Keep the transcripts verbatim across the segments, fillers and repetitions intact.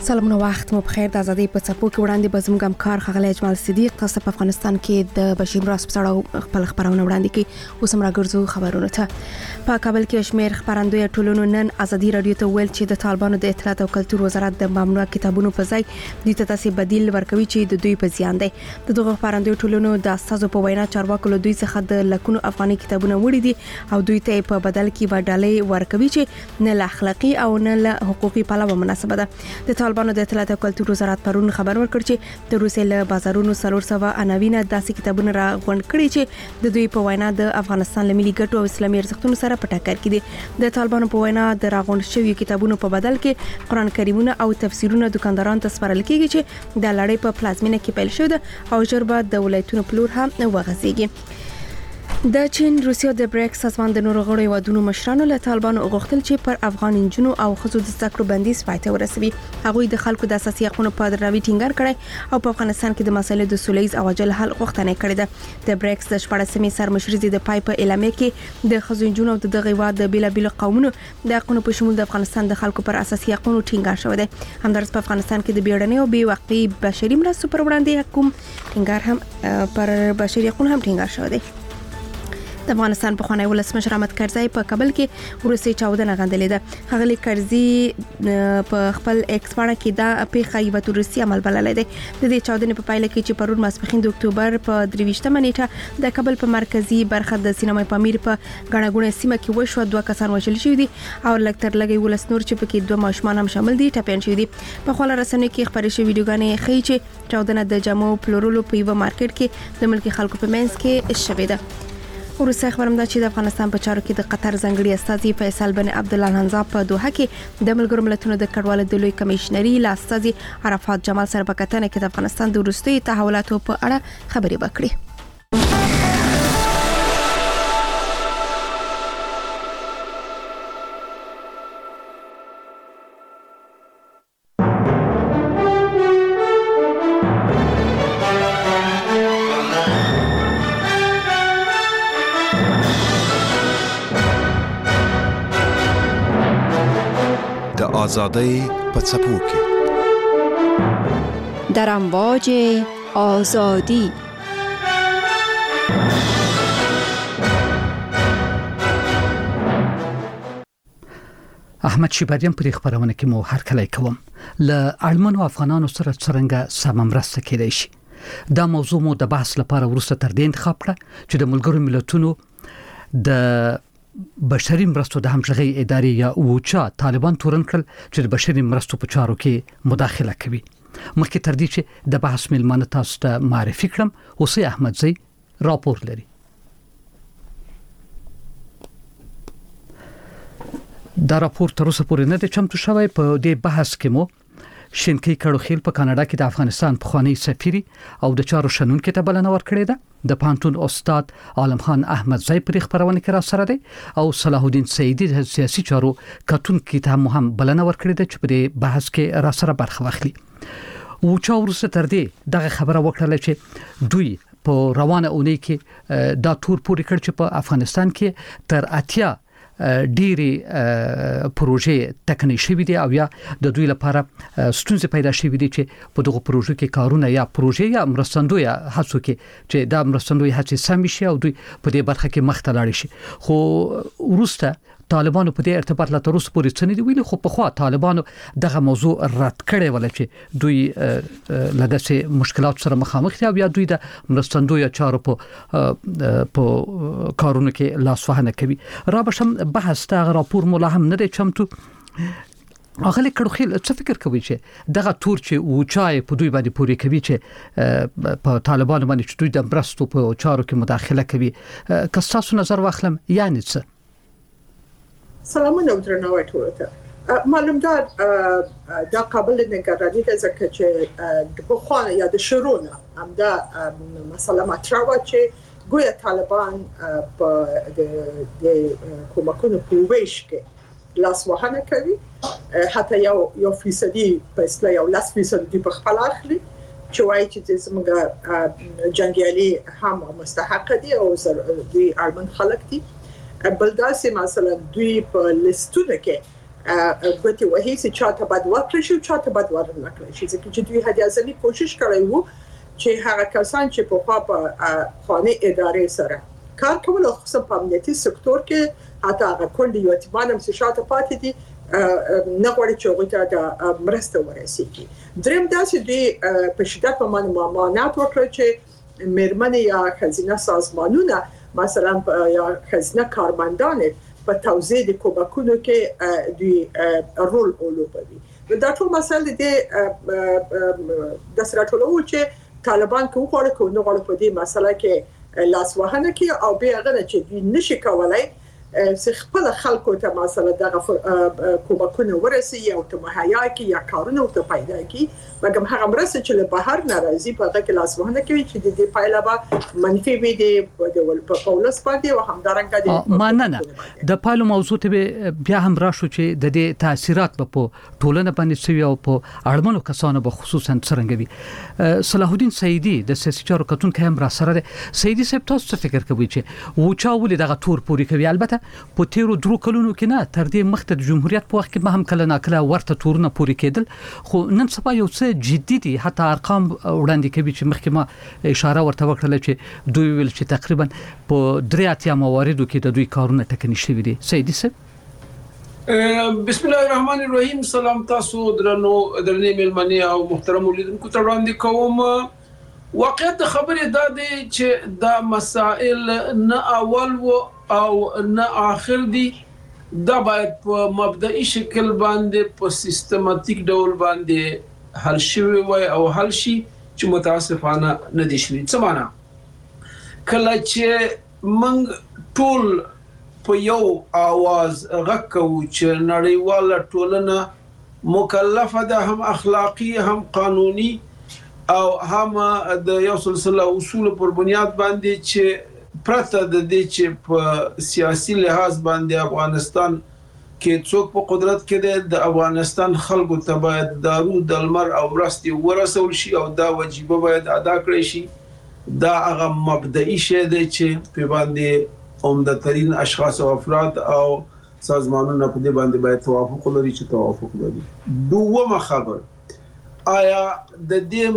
سلامونه وخت مو بخیر. د ازادي په څپو کې وړاندې به زموږ همکار خغلی اجمال صدیق تاسو په افغانستان کې د بشیر راس په اړه خپل خبرونه وړاندې کوي. اوس هم راګرځو خبرونه ته. په کابل کې شمیر خبرندوی ټولنو نن ازادي رادیو ته ویل چې د طالبانو د اطلاعات او کلتور وزارت د ممنوع کتابونو په ځای د تاسو بدیل ورکوي چې د دوی په زیان دی. د دغه خبرندوی ټولنو د اساسو په وینا چارواکو له دوی څخه د لکونو افغاني کتابونه وړي دي او دوی ته په بدل کې وډالې ورکوي چې نه اخلاقی او نه حقوقي پلوه مناسبه ده. د طالبانو د اطلاعات او کلتور وزارت پرون خبر ورکړ چې د روسي له بازارونو سلور سوا اناوینه داسې کتابونه را غونډ کړي چې د دوی په وینا د افغانستان له ملي ګټو او اسلامي ارزښتونو سره په ټکر کې دي. د طالبانو په وینا د راغونډ شوی کتابونو په بدل کې قران کریمونه او تفسیرونه دکاندارانو ته سپارل کیږي چې د لړۍ په پلازمینه کې پیل شوی ده او ژر به د ولایتونو په لور هم وغځيږي. د چین، روسیا د بریکس سازمان د نورو غړو ودونو مشرانو له طالبانو غوښتل چې پر افغان انجونو او خزو د ذکر بندیز پاتې ورسوي. هغه د خلکو د اساسي حقوقو په دراوی ټینګار کړي او په افغانستان کې د مسایلو د سولېز او عاجل حل غوښتنه کړې ده. د بریکس د شپږمې سرمشري د پای په اعلامیه کې د خزو انجونو او د دغه واد د بیلا بیل قومونو د حقوقو په شمول د افغانستان د خلکو پر اساسي حقوقو ټینګار شوی دی. همدارس په افغانستان کې د بیړنۍ او بې وقفي بشري مرستو پر وړاندې حکومت ټینګار هم پر بشري حقوقو هم ټینګار شوی دی. د افغانستان په خوانی ولسمشر احمد کرزی په کابل کې ورسې چاودنه غندلې ده. هغه کرزی په خپل ایکس باندې کې دا پیښه یو تورسي عمل بللې ده. د دې چاودنې په پایله کې چې پرون ماسپخین د اکتوبر په درویشتمه نیټه د کابل په مرکزی برخه د سینما پامیر په غړغړې سیمه کې وشو دوه کسان وژل شوي دي او لکتر لګي ولس نور چې پکې دوه ماشومان هم شامل دي ټپيان شوي دي. په خپل رسنۍ کې خبرې شوې ویډیوګانې ښيي چې چاودنه د جامو پلورلو په یو مارکیټ کې د ملکی خلکو په منځ کې شوې ده. ورسته خبرم ده چې د افغانستان په چارو کې د قطر ځنګړي استاذي فیصل بن عبد الله الحنزا په دوحه کې د ملګرو ملتونو د کډوالو د لوی کمشنري لا استاذي عرفات جمال سره په کتنه کې د افغانستان د وروستي تحولاتو په اړه خبرې وکړي. آزادی په څپو کې در امواج آزادی. احمد شیباریان پر خبرونه کې مو هر کله کوم ل اړمنو افغانانو سره څنګه سممرسته کېدای شي. دا موضوع مو د بحث لپاره ورسته تر دې انتخاب کړه چې د ملګرو ملتونو د بشري مرستو د همغږي ادارې یا اوچا طالبان تورن کړل چې د بشري مرستو په چارو کې مداخله کوي. مخکې تر دې چې د بحث ملمنه تاسو ته معرفي کړم اوسې احمدزی راپور لري. دا راپور تر اوسه پورې نه دی چمتو شوی. په دې بحث کې مو شینکی کړوخیل په کاناډا کې د افغانستان پخوانی سفیر او د چارو شنونکو ته بلنه ورکړې ده. د پانتون استاد عالم خان احمدزی پر خبرونه کې را سره دی او صلاح الدین سیدی د سیاسي چارو کتونکو ته هم بلنه ورکړې ده چې په بحث کې را سره برخه واخلي. او چا ورسره تر دې دغه خبره وکړه چې دوی په روانه اونۍ کې دا تور پوري کړ چې په افغانستان کې تر اتیا ډيري پروژې تکني شوې دي او یا د دوی لپاره ستونزې پیدا شوې دي چې په دغه پروژو کې کارونه یا پروژې یا مرستندوی هڅو کې چې دا مرستندوی هڅې سم شي او دوی په دې برخه کې مخ ته لاړ شي. خو ورسته طالبانو په دې ارتباط لا تر اوسه پورې څه نه دی ویلي. خو په خوا طالبانو دغه موضوع رد کړي ول چې دوی لدغه مشکلات سره مخامخ دي او یا دوی د مرستندوی چارو په په کارونو کې لاس وهنه کوي. را بشم بحث تا راپور مولا هم نه دی چمتو. اغلی کړوخیل څه فکر کوي چې دغه تور چې اوچای په دوی باندې پوری کوي چې په طالبانو باندې چې دوی د مرستو په چارو کې مداخله کوي که تاسو نظر واخلم یعنی څه؟ سلامونه درناوی ټول ته. معلوم ده دا قابل نگرانی ده ځکه چې د بخوانه یا د شرونه هم دا مسله مطرح و چې ګویا طالبان په د کومکونو په ویش کې لاس وهنه کوي. حتی یو یو فیصدي په اصطلاح یو لاس فیصدي په خپل اخلي چې وایي چې زموږ جنگیالي هم مستحق دي او دوی اړمن خلک دي. بلداسي مثلا دوی په لیستونه کې ګوتې وهي چې چاته باید ورکړي شي چاته باید ورنکړي شي ځکه چې دوی هدي ازلي کوشش کړی وو چې هغه کسان چې په خوا په خانه ادارې سره کار کول او خصوصا په امنیتي سکتور کې حتی هغه کندي یو اتبانم چې شاته پاتې دي نه غواړي چې هغوی ته د مرسته ورسیږي. دریم داسې دوی په شدت په باندې ممانعت وکړ چې میرمنې یا ښځینه سازمانونه مثلا یا ښځینه کارمندان په توزیع د کوبکونو کې دوی رول ولوبوي. دا ټول مسله دي د سره ټولو چې طالبان کوم غواړي کوم نه غواړي په دې مسله کې لاس وهنه کوي او بیا هغه چې دوی نشي کولای چې خپل خلکو ته مثلا دغه کومکونه ورسي او ته مهیا کی یا کارونه ته پیدا کی مګم هغه مرسته چې له بهر ناراضي په هغه کې لاس وهنه کوي چې د دې پایله به منفي وي د ول په پولس باندې او همدارنګه د ماننه د پالو موضوع ته بیا هم راشو چې د دې تاثیرات په ټولنه باندې سوي او په اړمنو کسانو به خصوصا څرنګوي. صلاح الدین سیدی د سیاسي چارو کتونکو هم را سره ده. سیدی صاحب تاسو څه فکر کوئ چې و چا ولې دغه تور پوری کوي؟ البته په تیرو درو کلونو کې نه تر دې مخته د جمهوریت په وخت کې به هم کله ناکله ورته تورونه پوری کېدل خو نن سبا یو څه جدي دي حتی ارقام وړاندې کوي چې مخکې ما اشاره ورته وکړه چې دوی ویل چې تقریبا په درې اتیا مواردو کې د دوی کارونه ټکني شوي دي. سیدی صاحب بسم الله الرحمن الرحیم. سلام تاسو درنو درنې ملمنې او محترم لیدونکو ته وړاندې کوم. واقعیت خبرې دا دی چې دا مسائل نه اول و او نه آخر دي. دا باید په مبدئي شکل باندې په سیستماتیک ډول باندې حل شوی وای او حل شي چې متاسفانه نه دي شوی. څه معنا؟ کله چې موږ ټول په یو आवाज غږ کوو چې نړیواله ټولنه مکلفه ده هم اخلاقی هم قانوني او هم د یو سلسله اصول پر بنیاد باندې چې پرته د دې چې په سیاسي لحاظ باندې افغانستان کې څوک په قدرت کې دی د افغانستان خلکو ته باید دارو دلمر او مرستې ورسول شي او دا وجیبه باید ادا کړی شي. دا هغه مبدئي شی دی چې په باندې عمده‌ترین اشخاص او افراد او سازمانونه په دې باندې باید توافق لري چې توافق لري. دومره خبر آیا د دې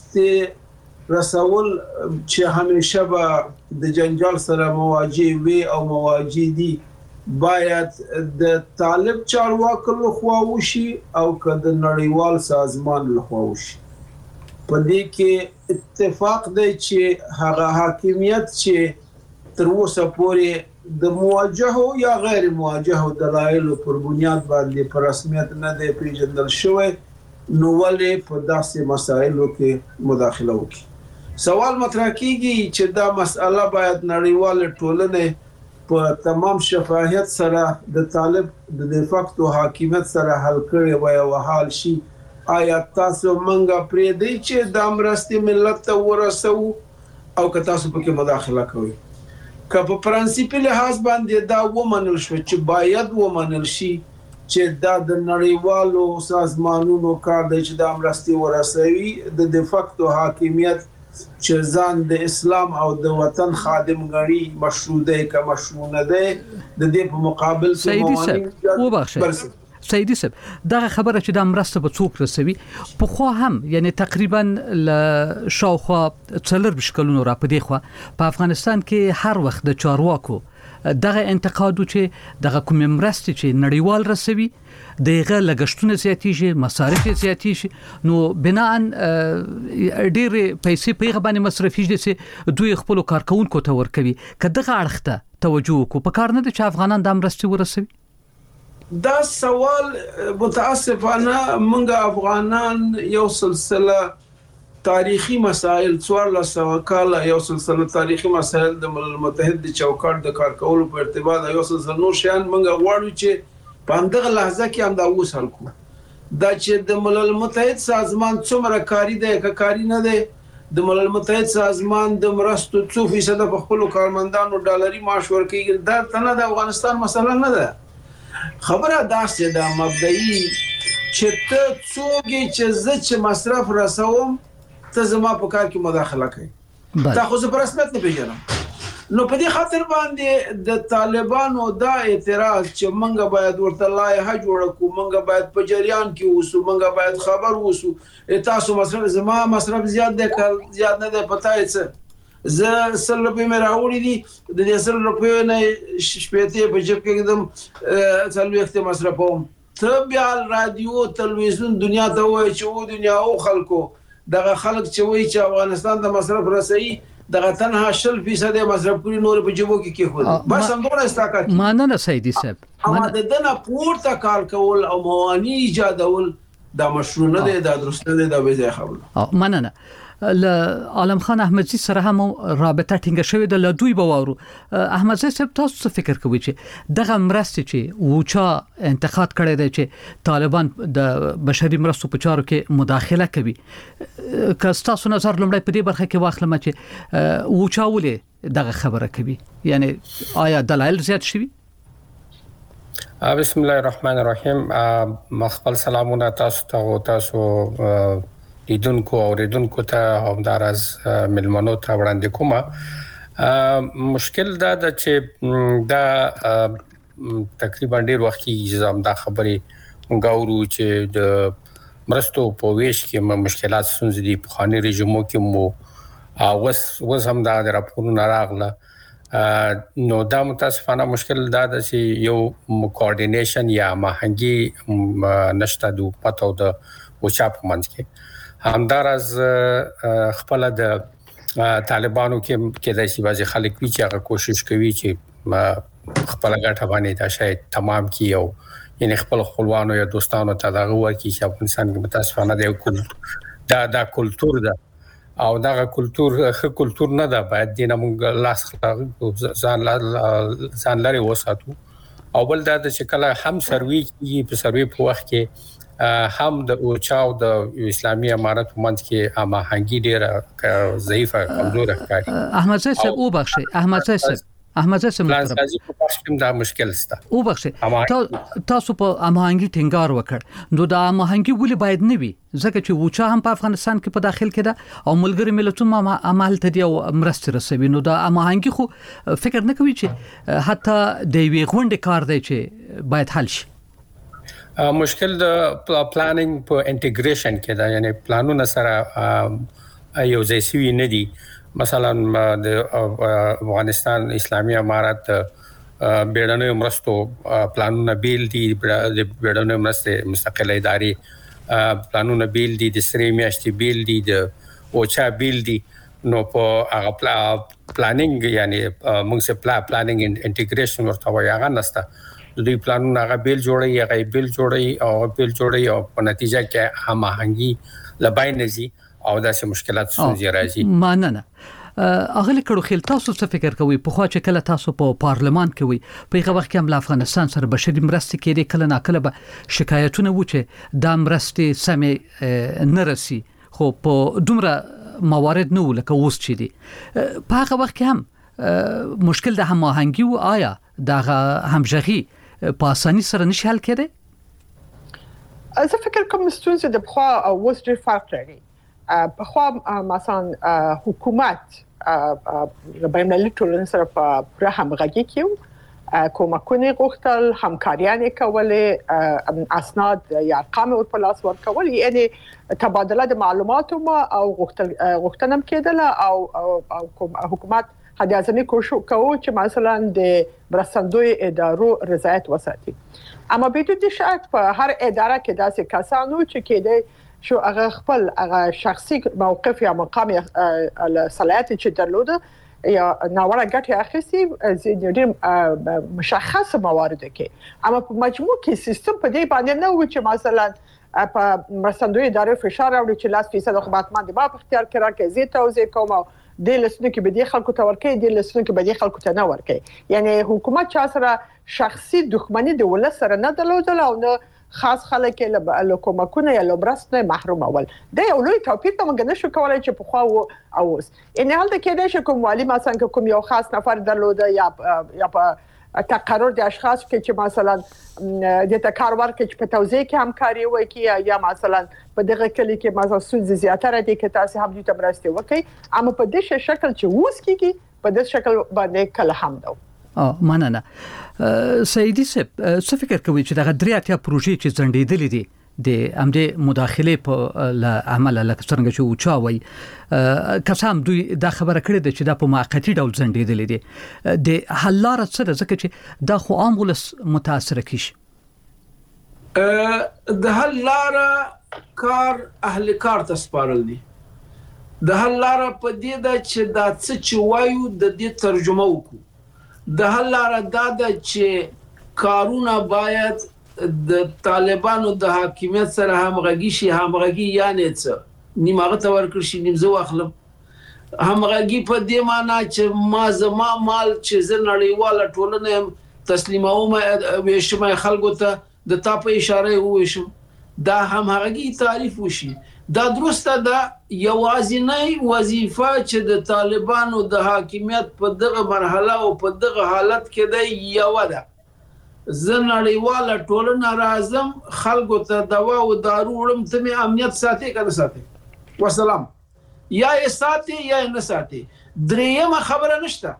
مرستې رسول چې همیشه به د جنجال سره مواجه وي او مواجه دي باید د طالب چارواکو لخوا وشي او که د نړیوال سازمان لخوا وشي. په دې کې اتفاق دی چې هغه حاکمیت چې تر اوسه پورې د مواجهو یا غیر مواجهو دلایلو پر بنیاد باندې په رسمیت نه دی پیژندل شوی نو ولې په داسې مسایلو کې مداخله وکړي. سوال مطرح کیږي چې دا مسأله باید نړیواله ټولنه په تمام شفافیت سره د طالب د فاکتو حاکمیت سره حل کړي وای او حل شي. آیا تاسو منګه پرې دی چې د امرستي ملت ته ورسو او که تاسو پکې مداخله کوئ؟ که په پرنسپل لحاظ باندې دا ومنل شو چې باید ومنل شي چې دا د نړیوالو سازمانونو کار دی چې د امرستي ورسوي د دفاکتو حاکمیت چې ځان د اسلام او د وطن خادم غړي مشروع دی که مشروع نه دی د دې په مقابل کې وبخښه سیدی صاحب دا خبره چې د مرسته به څوک رسوي په خو هم یعنی تقریبا ل شاوخوا څلور بشکلونو را پدې خو په افغانستان کې هر وخت د چارواکو دغه انتقادو چې دغه کوم مرسته چې نړیوال رسوي دغه لګښتونه زیاتیږي مصارف زیاتیږي نو بناء ډېر پیسې په غبانې مصرفیږي چې دوی خپل کارکونکو ته ورکوي کداغه اړخته توجه کو په کار نه د افغانان د مرسته ورسوي. دا سوال متاسفانه موږ افغانان یو سلسله تاریخي مسائل څوارلس سوه کاله یو سلسله تاریخي مسائل د ملل متحد د چوکاټ د کار کولو په ارتباط یو سلسله نور شیان موږ غواړو چې په همدغه لحظه کې هم دا وسل کو دا چې د ملل متحد سازمان څومره کاری دی که کاری نه دی د ملل متحد سازمان د مرستو څو فیصد په خپل کارمندانو ډالري معاش ورکوي دا تنه د افغانستان مسله نه ده. خبره داسې ده مبدئي چې ته څوګي چې زه چې مصرف رسوم ته زما په کار کې مداخله کوي تا خو زه په رسمیت نه پیژنم نو په دې خاطر باندې د طالبانو دا اعتراض چې منګه باید ورته لایحه جوړ کړو، منګه باید په جریان کې اوسو، منګه باید خبر اوسو، تاسو مصرف زما مصرف زیات دی زیات نه دی پتاي څه زه سل روپۍ مې راوړي دي د دې سل روپۍ نه شپېته په جيب کې کېدم څلوېښت مصرفوم. ته بیا رادیو تلویزیون دنیا ته وایي چې و دنیا او خلکو دغه خلک چې وایي چې افغانستان د مصرف رسایي دغه تنها شل فیصد مصرف کړی نور په جيبو کې کېخو بس همدغه استاکات مانه سیدی صاحب اما د دنه پورته کار کول او مواني ایجادول دا مشروع نه دی، دا درست نه دی، دا به ځای خبره. مننه. ل عالم خان احمدزي سره هم رابطه ټینګه شوې د لدوی بوارو. احمدزي صاحب تاسو څه فکر کوئ چې دغه مرستې چې وچا انتقاد کړی دی چې طالبان د بشري مرستو په چارو کې مداخله کوي، که تاسو نظر لومړی په دې برخه کې واخلم چې وچا ولې دغه خبره کوي، یعنی آیا دلایل زیات شوي؟ بسم الله الرحمن الرحیم. مخبل سلامونه تاسو ته او تاسو لیدونکو او ریدونکو ته همدار از ملمنو ته وړاندې کومه. مشکل دا ده چې دا تقریبا ډیر وخت کې زم دا خبرې غوړو چې د مرستو په ویش کې مشکلات ستونزې دي په خاني رژیمو کې مو اوس اوس هم دا راپورونه راغله. نو دا متاسفانه مشکل دا ده چې یو کوارډینیشن یا ماهنګي نشته د پاتو د وچا په منځ کې. همدار از خپل د طالبانو کې کې د سیاسي خلک وی چې هغه کوشش کوي چې خپل ګټه باندې دا شاید تمام کی او یعنی خپل خپلوانو یا دوستانو ته دا ورکی چې افغانستان کې متاسفانه د کل دا دا کلچر ده او دا کلچر خه کلچر نه ده، باید دینه موږ لاس ځان ځان لري وساتو. او بل دا چې کله هم سروي کې په سروي په وخت کې هم د اوچاو د اسلامي امارت په منځ کې اماهنګي ډیره ضعیفه کمزوره ښکاري. احمد زاهد صاحب او بخشي احمد زاهد صاحب احمد زاهد صاحب په پښتون دا مشکل سته او بخشي تاسو په اماهنګي ټینګار وکړ، نو دا اماهنګي ولې باید نه وي؟ ځکه چې وچا هم په افغانستان کې په داخل کې ده او ملګری ملتونو هم عمل ته دی او مرسته رسوي، نو دا اماهنګي خو فکر نه کوي چې حتی د وی غونډه کار دی چې باید حل شي. مشکل د پلانینګ په انټیګریشن کې دا، یعنی پلانونه سره یو ځای سوي نه دي. مثلا د افغانستان اسلامي امارت بیړنیو مرستو پلانونه بیل دي، د بیړنیو مرستې مستقله ادارې پلانونه بیل دي، د سری میاشتې بیل دي، د اوچا بیل دي. نو په هغه پلانینګ یعنی موږ څه پلانینګ انټیګریشن ورته وایي هغه نشته. دوی پلانونه هغه بیل جوړي هغه بیل جوړي او بیل جوړي او په نتیجه کې هماهنګي لبای نزي او داسې مشکلات ستونزې راځي. مننه. اغلی کړو خل تاسو څه فکر کوئ په خوا چې کله تاسو په پارلمان کې وي په هغه وخت کې هم افغانستان سره بشري مرستې کې کله ناکله به شکایتونه و چې د مرستې سمې نه رسي، خو په دومره موارد نه ولکه اوس چې دي په هغه وخت کې هم مشکل د هماهنګي او آیا د همغږي په اساني سره نشي حل کېدی؟ زه فکر کوم ستونزې د بخوا او اوس ډېر فرق لري. بخوا مثلا حکومت بین المللي ټولنې سره په پوره همغږي کې کومکونه غوښتل، همکاریانې کولې، اسناد یا ارقام ورپه لاس ورکول، یعنی تبادله د معلوماتو او غوښتنه هم کېدله او حکومت حد اعظمي کوشش کوو چې مثلا د مرستندوی ادارو رضایت وساتي. اما بدون شک په هر اداره کې داسې کسانو چې کېدای شو هغه خپل هغه شخصي موقف یا مقام یا صلاحیت چې درلوده یا ناوړه ګټه اخیستي ډېر مشخص موارد کې. اما په مجموع کې سیستم په دې باندې نه و چې مثلا په مرستندوی ادارو فشار راوړي چې لاس فیصد خدمات مند به په اختیار کې راکړي، زی توزیع کوم د لسنو کې به د خلکو ته ورکړي، د لسنو کې به د خلکو ته نه ورکړي. یعنی حکومت چا سره شخصي دښمنی د ولس سره نه درلودل او نه خاص خلک له کومکونه یا لبرسته محروم اول. دا یو لوی توپیر ته موږ نشو کولای چې په خو او اوس ان حال د کېدای شي کوم والی مثلا کوم یو خاص نفر درلوده یا یا په تقرر د اشخاص کې چې مثلا د تکار ورکړي چې په توزیع کې همکاري وکړي یا مثلا په دغه کلی کې مثلا سود زیاتره دي کې تاسو هم دوی ته مرسته وکړي. اما په دې شکل چې اوس کېږي په دې شکل باندې کله هم دا اه مننه سیدی صاحب څه فکر کوي چې دغه درې اتیا پروژې چې ځنډېدلې دي د امده مداخله په عمل لکه څنګه چې اوچاوي کسام دوی دا خبره کړې ده چې دا په موقتی ډول ځنډېدلې دي د حل لار څه ده ځکه چې دا خو عام ولس متاثر کیږي د حل لار کار اهل کار ته سپارل دي د حل لار په دې ده چې دا څه چې وایو د دې ترجمه وکړو د حل لار دا ده چې کارونه باید د طالبانو د حاکمیت سره همغږي شي همغږي یعنی څه نیمه ته ورکړ شي نیمزه واخلم همغږي په دې معنی چې ما زما مال چې زه نړیواله ټولنه تسلیموم وشم خلکو ته د تا په اشاره وشم دا همغږي تعریف وشي دا درسته ده یوازینی وظیفه چې د طالبانو د حاکمیت په دغه مرحله او په دغه حالت کې ده یو ده زه نړیواله ټولنه راځم خلکو ته دوا او دارو وړم ته مې امنیت ساتي کنه ساتي والسلام یا یې ساتي یا نه ساتي درېمه خبره نشته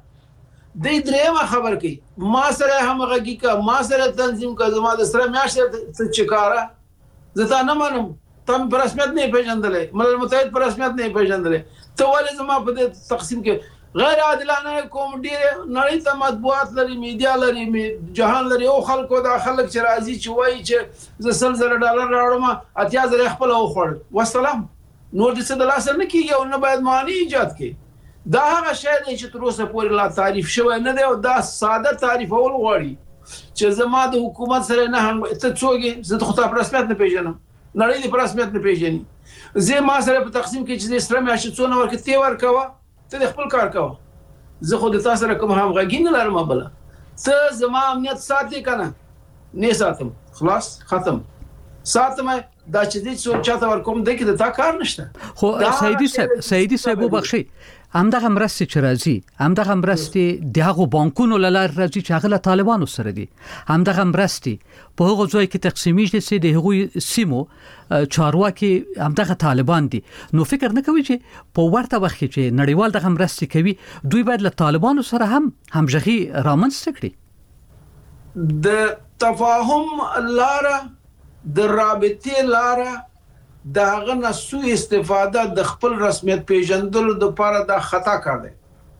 د درېمه خبر کوي ما سره همغږي کا ما سره تنظیم کا زما د سره میاشته چکاره زه نه منم تم پر رسمیت نه پیژندلې ملل متحد پر رسمیت نه پیژندلې ته ولې زما په دې تقسیم کې غیر عادلانه کوم ډیر نړۍ ته مطبوعات لري میډیا لري جهان لري او خلکو دا خلک چې راځي چې وایي چې ز سل زره ډالر راوړم اتیا زره خپل او خور والسلام نور دې څه د لاس نه کیږي او نه باید معنی ایجاد کړي دا هغه شی دی چې تر اوسه پورې لا تعریف شوی نه دی او دا ساده تعریف اول غواړي چې زما د حکومت سره نه هم ته څوګي زه د خطا پر رسمیت نه پیژنم نړۍ دې پر رسمیت نه پیژني زه ما سره په تقسیم کې چې د سره میاشتې څونه ورکې تی ورکوه ته د خپل کار کوه زه خو د تاسو سره کوم همغږي نه لرم بل ته زما امنیت ساتي کنه نه ساتم خلاص ختم ساتم دا چې دې څو چاته ورکوم د کې د تا کار نشته خو سیدی صاحب سیدی صاحب وبخشي همدغه مرستې چې راځي همدغه مرستې دغه بانکونو لاره راځي چې هغه طالبانو سره دي همدغه مرستې په هغه ځای کې تقسیمیږي چې د هغوی سیمو چارواکي همدغه طالبان دي نو فکر نه کوي چې په ورته وخت کې نړیوال دغه مرستې کوي دوی باید له طالبانو سره هم همغږي رامنځته کړي د تفاهم لاره د رابطې لاره داغه نسو استفاده د خپل رسمیت پیژندلو د لپاره د خطا کار دی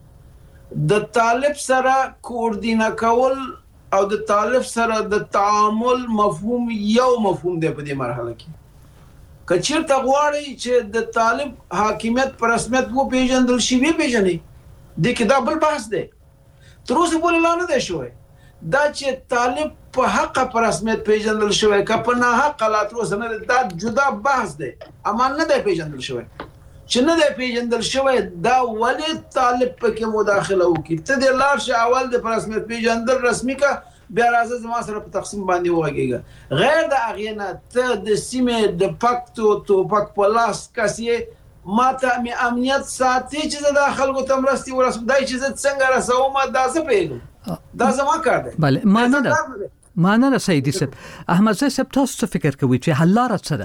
د طالب سره کوردینه کول او د طالب سره د تعامل مفهوم یو مفهوم دی په دې مرحله کې کچیر ته غواړي چې د طالب حاکمیت پر رسمیت وو پیژندل شي وی پیژنې د کې دا بل بحث دی تر اوسه پورې لا نه دی شوی دا چې طالب په حق پر رسمیت پیژندل شوی که په نه حق لا تر اوسه نه دا جدا بحث دی اما نه دی پیژندل شوی چې نه دی پیژندل شوی دا ولې طالب پکې مداخله وکړي ته د لار شي اول د پر رسمیت پیژندل رسمي کا بیا راځي زما سره په تقسیم باندې وایي غیر د اغینه ته د سیمه د پکتو تو پک پلاس کسي ماته می امنیت ساتي چې د خلکو تمرستي ورسم دای چې څنګه رسوم دا څه پیګم دا زما کار دی بله معنی ده معنی ده سیدی صاحب احمد صاحب تاسو څه فکر کوئ چې حل لاره څه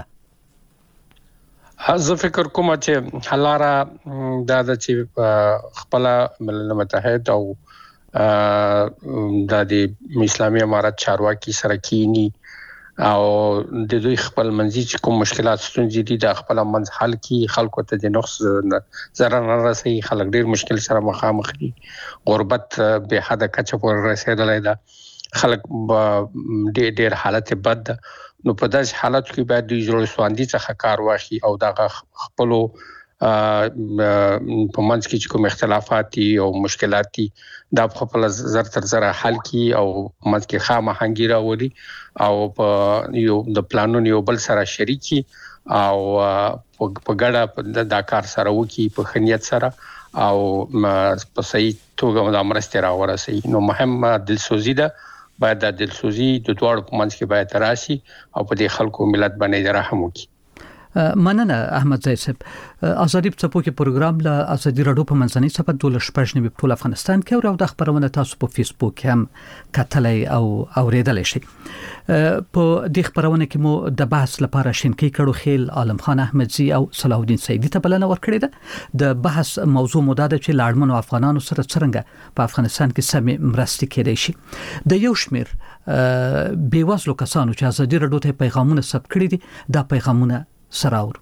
ده زه فکر کوم چې حل لاره دا د چې خپل ملل متحد او د اسلامي امارت چارواکي سره کینی او د دوی خپل منځي چې کوم مشکلات ستونزې دي د خپل منځ حل کی خلکو ته د نقص zarar نه رسي خلک ډیر مشکل سره مخامخ دي غربت به حد کچه پر رسیدلای دا خلک ډیر ډیر حالت بد ده نو په داس حالت کې باید د جوړ سواندي څخه کار واخلي او دا خپل په منځ کې کوم اختلافات او مشکلات دي دا خپل زر تر زر حل کی او منځ کې خامہ هنګي راوړي او په یو د پلانونو یو بل سره شریکي او په ګډه د کار سره وکي په خنیت سره او په صحیح توګه د امرسته راورسي نو مهم دلسوزي ده باید د دلسوزي د دوړ په منځ کې باید راشي او په دې خلکو ملت باندې رحم وکي مننه احمد زید صاحب. ازادي په څپو کې پروګرام له ازادي رادیو په منځنۍ صفحه دولس شپږ په ټول افغانستان کې او د خبرونه تاسو په فیسبوک هم کتلای او اوریدلای شئ. په دې خبرونه کې مو د بحث لپاره شینکی کړو خیل عالم خان احمدزي او صلاح الدین سیدی ته بلنه ورکړې ده. د بحث موضوع مدده چې لاړمنو افغانانو سره څنګه په افغانستان کې سمې مرستې کېدای شي. د یو شمیر بیوزلو کسانو چې ازادي رادیو ته پیغامونه ثبت کړي دي دا پیغامونه سراور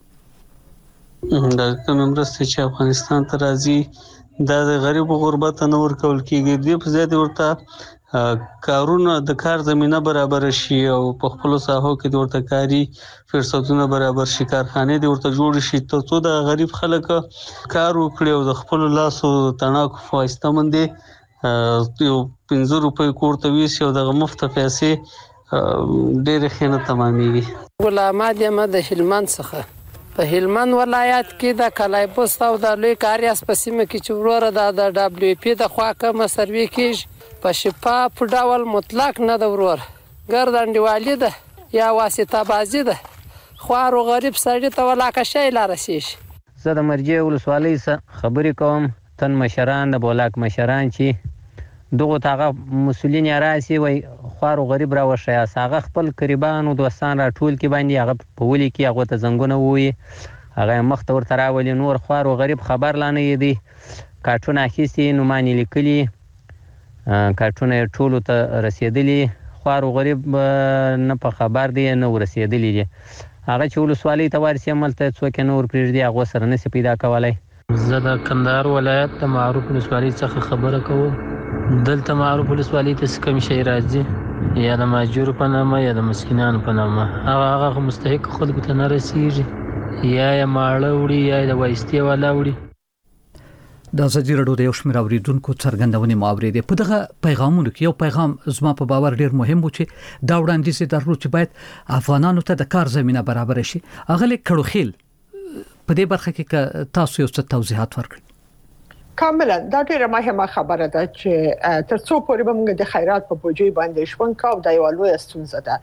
دا کوم مرسته چې افغانستان ته راځي دا د غریب غربت نه ورکول کیږي. د په ځای ورته کارونه د کار زمينه برابر شي او په خپل ساحو کې د ورته کاری فرصتونه برابر شي، کارخانه د ورته جوړ شي ته څو د غریب خلک کار وکړي او د خپل لاسو تڼاکو فایسته مندي یو پنځه روپۍ کوړه ویسي او د مفت پیسې ډېر خینه تمامېږي. غلام احمد د هلمند څخه په هلمند ولایت کې د کلای پوسټ او د لوی کاریاس په سیمه کې چې وروره د دبليو پی د خوا کوم سروي کېږي په شفاف ډول مطلق نه د ورور ګردنډوالي ده یا واسطه بازي ده خوار او غریب سړی ته ولاکه شي لارسیش. زه د مرجع ولسوالۍ څخه خبرې کوم. تن مشران د بولاک مشران چې دغه تاغه مسولین راسي وي خوار او غریب را وشي هغه خپل قریبان او دوستان را ټول کې باندې هغه په ولي کې هغه ته زنګونه وي هغه مخ ته ورته راولي نور خوار او غریب خبر لانه یدي کارټونه اخیستي نو مانی لیکلي کارټونه ټول ته رسیدلی خوار او غریب نه په خبر دی نه ورسیدلی دي هغه چې ولسوالۍ ته ورسي ملته څوک نور پریږدي هغه سره نسی پیدا کولای. زه د کندهار ولایت د معروف ولسوالۍ څخه خبره کوم. دلته معروف ولسوالۍ ته کوم شي راځي یا د ماجور په نامه یا د مسکینانو په نامه هغه هغه مستحق خلکو ته نه رسیږي یا یې ماړه وړي یا د وایستي والا وړي. د ازادي رادیو د یو شمېر اوریدونکو څرګندونې ماورې دي. په دغه پیغامونو کې یو پیغام زما په باور ډیر مهم و چې دا وړاندیز درلود چې باید افغانانو ته د کار زمينه برابر شي. اغلی کړو خیل په دې برخه کې تاسو یو څه توضیحات ورکړئ. کاملا دا ډیره مهمه خبره ده چې ترڅو پورې موږ د خیرات په بوجي باندې شون کاو د یو لوی ستونزه ده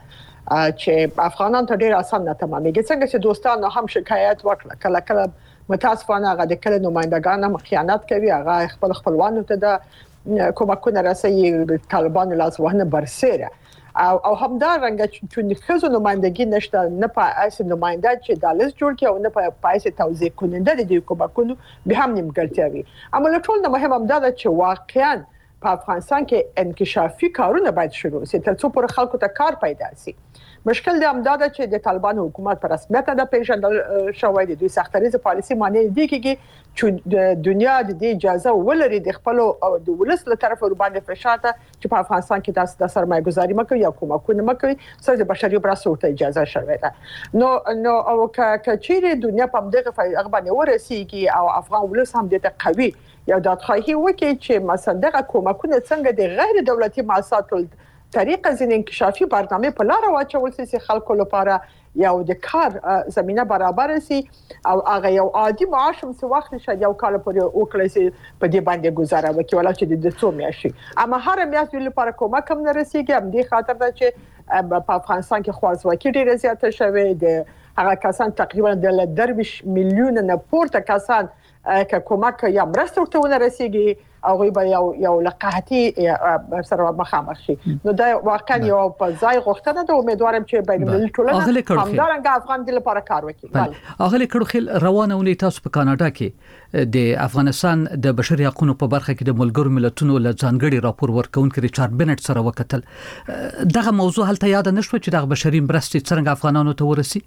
چې افغانان ته ډیر اسان نه تمامېږي. څنګه چې دوستانو هم شکایت وکړه کله کله متاسفانه هغه د کله نمائندگان هم خیانت کوي هغه خپل خپلوانو ته د کومکونه رسي طالبان لاس وهنه برسره او او همدا رنګ چې خزو نمائندګي نشته نه په اساس نماینده چې د لیست جوړ کړي او نه په اساس توزیع کننده دي کومکونو به هم نیمګړتیا وي. اما له ټول نه مهم هم دا چې واقعا په افغانستان کې انکشافي کارونه باید شروع شي ترڅو پر خلکو ته کار پیدا شي. مشکل د امداد چې د طالبان حکومت پر رسمیت د پیژندل شوی دی دوی سختریزه پالیسی معنی دی کې چې د دنیا د اجازه ولري د خپل د ولس له طرف ور باندې فشار ته چې په افغانستان کې تاسو د سرمایه گذاري مکوي یا کومکونه مکوي سره د بشري براسو ته اجازه شوی ده. نو نو او کچېره دنیا په دغه هغه باندې ورسیږي او افغان ولس هم د قوي یا د خواهي وکړي چې مثلا دغه کومکونه څنګه د غیر دولتي مؤسساتو طریقه ځین انکشافي برنامه په لار واچول سي خلکو لپاره یو د کار زمينه برابر سي او هغه یو عادي معاش هم څه وخت شي یو کال پورې وکړي سي په دې باندې گزاره وکړي ولا چې د څو میاشي اما هر میاشت لپاره کومک هم نه رسیږي هم دې خاطر ده چې په افغانستان کې خوازوکي ډیره زیاته شوه د هغه کسان تقریبا د درویش میلیون نه پورته کسان که کومک یا مرسته ورته رسیږي او به یو یو لقحتي سره مخامخ شي. نو دا واقعا یو په ځای غوښتنه ده امیدوارم چې بین المللي ټولنه همدارنګه افغان دل لپاره کار وکړي. اغلی کړو خل روانه ولې تاسو په کاناډا کې د افغانستان د بشري حقوقو په برخه کې د ملګرو ملتونو له ځانګړي راپور ورکونکو ریچارډ بنټ سره وکتل دغه موضوع هلته یاد نشو چې د بشري مرستې څنګه افغانانو ته ورسي.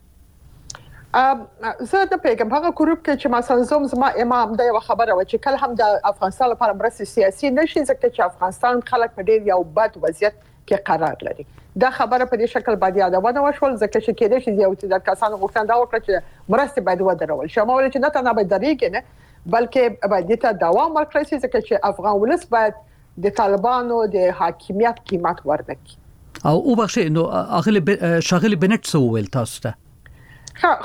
زه د پیغام هغه ګروپ کې چې ما سنځوم زما امام د یو خبره و چې کله هم د افغانستان لپاره مرستې سیاسي نشي ځکه چې افغانستان خلک په ډیر یو بد وضعیت کې قرار لري. دا خبره په دې شکل باندې یادونه وشول ځکه چې کېدای شي یو چې د کسانو غوښتنه دا وکړي چې مرستې باید ودرول شي. ما ولې چې نه تنه باید درېږي نه بلکې باید ته دوام ورکړي شي ځکه چې افغان ولس باید د طالبانو د حاکمیت قیمت ورنکړي. او او بخښه نو اغلی شاغلی بنټ سو ویل تاسو ته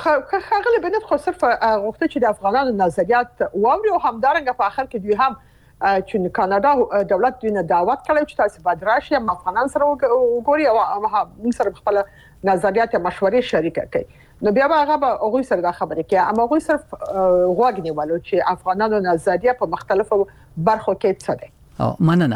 خاغلی بنت خو صرف غوښته چې د افغانانو نظریات واوري او همدارنګه په اخر کې دوی هم چې کاناډا دولت دینه دعوت کړی چې تاسو باید راشي هم افغانان سره وګوري او موږ سره خپل نظریات او مشورې شریک کړي نو بیا هغه به هغه سره دا خبرې کوي اما هغه صرف غوږ نیولو چې افغانانو نظریه په مختلفو برخو کې څه ده. او مننه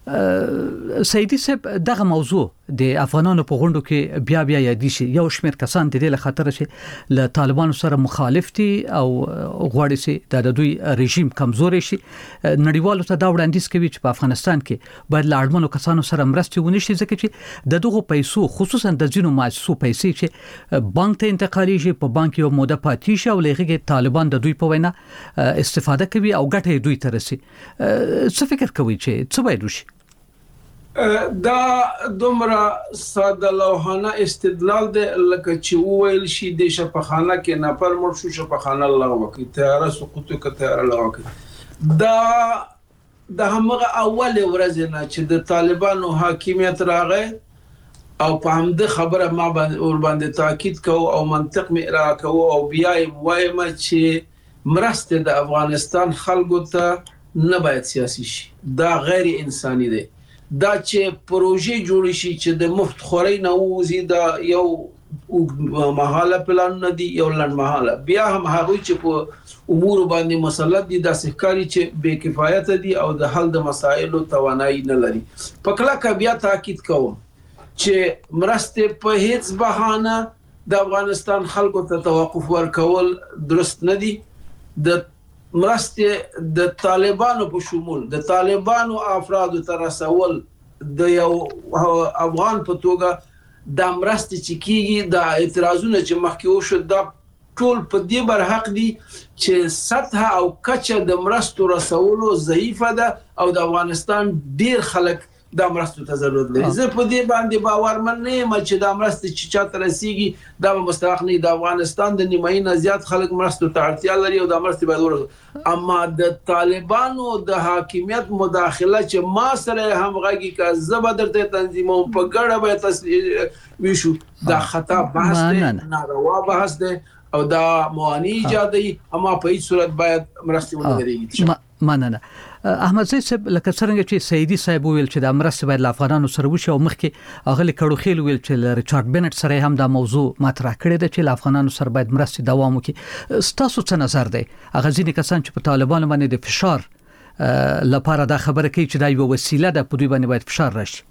سیدی صاحب دغه موضوع د افغانانو په غونډو کې بیا بیا یادی شي یو شمېر کسان د دې له خاطر چې له طالبانو سره مخالف دي او غواړي چې د دوی رژیم کمزوري شي نړیوالو ته دا وړاندیز کوي چې په افغانستان کې باید لاړمنو کسانو سره مرستې ونی شي ځکه چې د دغه پیسو خصوصا د ځینو مؤسسو پیسې چې بانک ته انتقالي شي په بانک یو موده پاتې شي او لغه طالبان د دوی په وینا استفاده کوي او ګټه دوی ته رسي. څه فکر کوي چې څه باید وشي؟ دا دومره ساده لوحانه استدلال دی لکه چې وویل شي د شفاخانه کې نفر مړ شو شفاخانه لغوه کوي تیاره سقوط کوي تیاره لغوه کوي. دا د همغه اول ورځ نه چې د طالبانو حاکمیت راغی او په همده خبره ما ور باندې تاکید کوو او منطق مې را کوو او بیا یې وایم چې مرسته د افغانستان خلکو ته نه باید سیاسي شي. دا غیر انساني دی. دا چې پروژې جوړ شي چې د مفت خوري نه وزي دا یو مهاله پلان نه دی یو لړ مهاله بیا هم هغه چې په امور باندې مسلط دي د سحکاري چې بے کفایت دي او د حل د مسایلو توانایي نه لري. په کله بیا تاکید کوم چې مرسته په هیڅ بهانه د افغانستان خلکو ته توقف ورکول درست نه دي. د مرسته د طالبانو په شمول د طالبانو افراد ته رسول د یو افغان په توګه د مرسته چې کیږي د اعتراضونو چې مخکې وشو د ټول په دې برحق دي چې سطح او کچه د مرستو رسولو ضعیفه ده او د افغانستان ډیر خلک د مرستو ته ضرورت لري. زه په دې باندې باورمن نه یم چې د مرستو چې چاته رسیږي دا مستحق نه د افغانستان د نیمایي نه زیات خلک مرستو ته اړتیا لري او د مرستو باید ورسول اما د طالبانو د حاکمیت مداخله چې ما سره همغږي کا زبردست تنظیمون په ګډه به تسلیل وشو دا خطا بحث دی ناروا بحث دی او دا موانع ایجادي اما په هیڅ صورت باید مرستې ونه درېږي. مننه. احمد زید صاحب لکه څنګه چې سیدی صاحب ویل چې د مرستې باید له افغانانو سره وشي او مخکې اغلی کړو خېل ویل چې ریچارډ بنټ سره هم دا موضوع مطرح کړی دی چې له افغانانو سره باید مرستې دوام وکړي. ستاسو څه نظر دی؟ هغه ځینې کسان چې په طالبانو باندې د فشار لپاره دا خبره کوي چې دا یو وسیله ده په دوی باندې باید فشار راشي.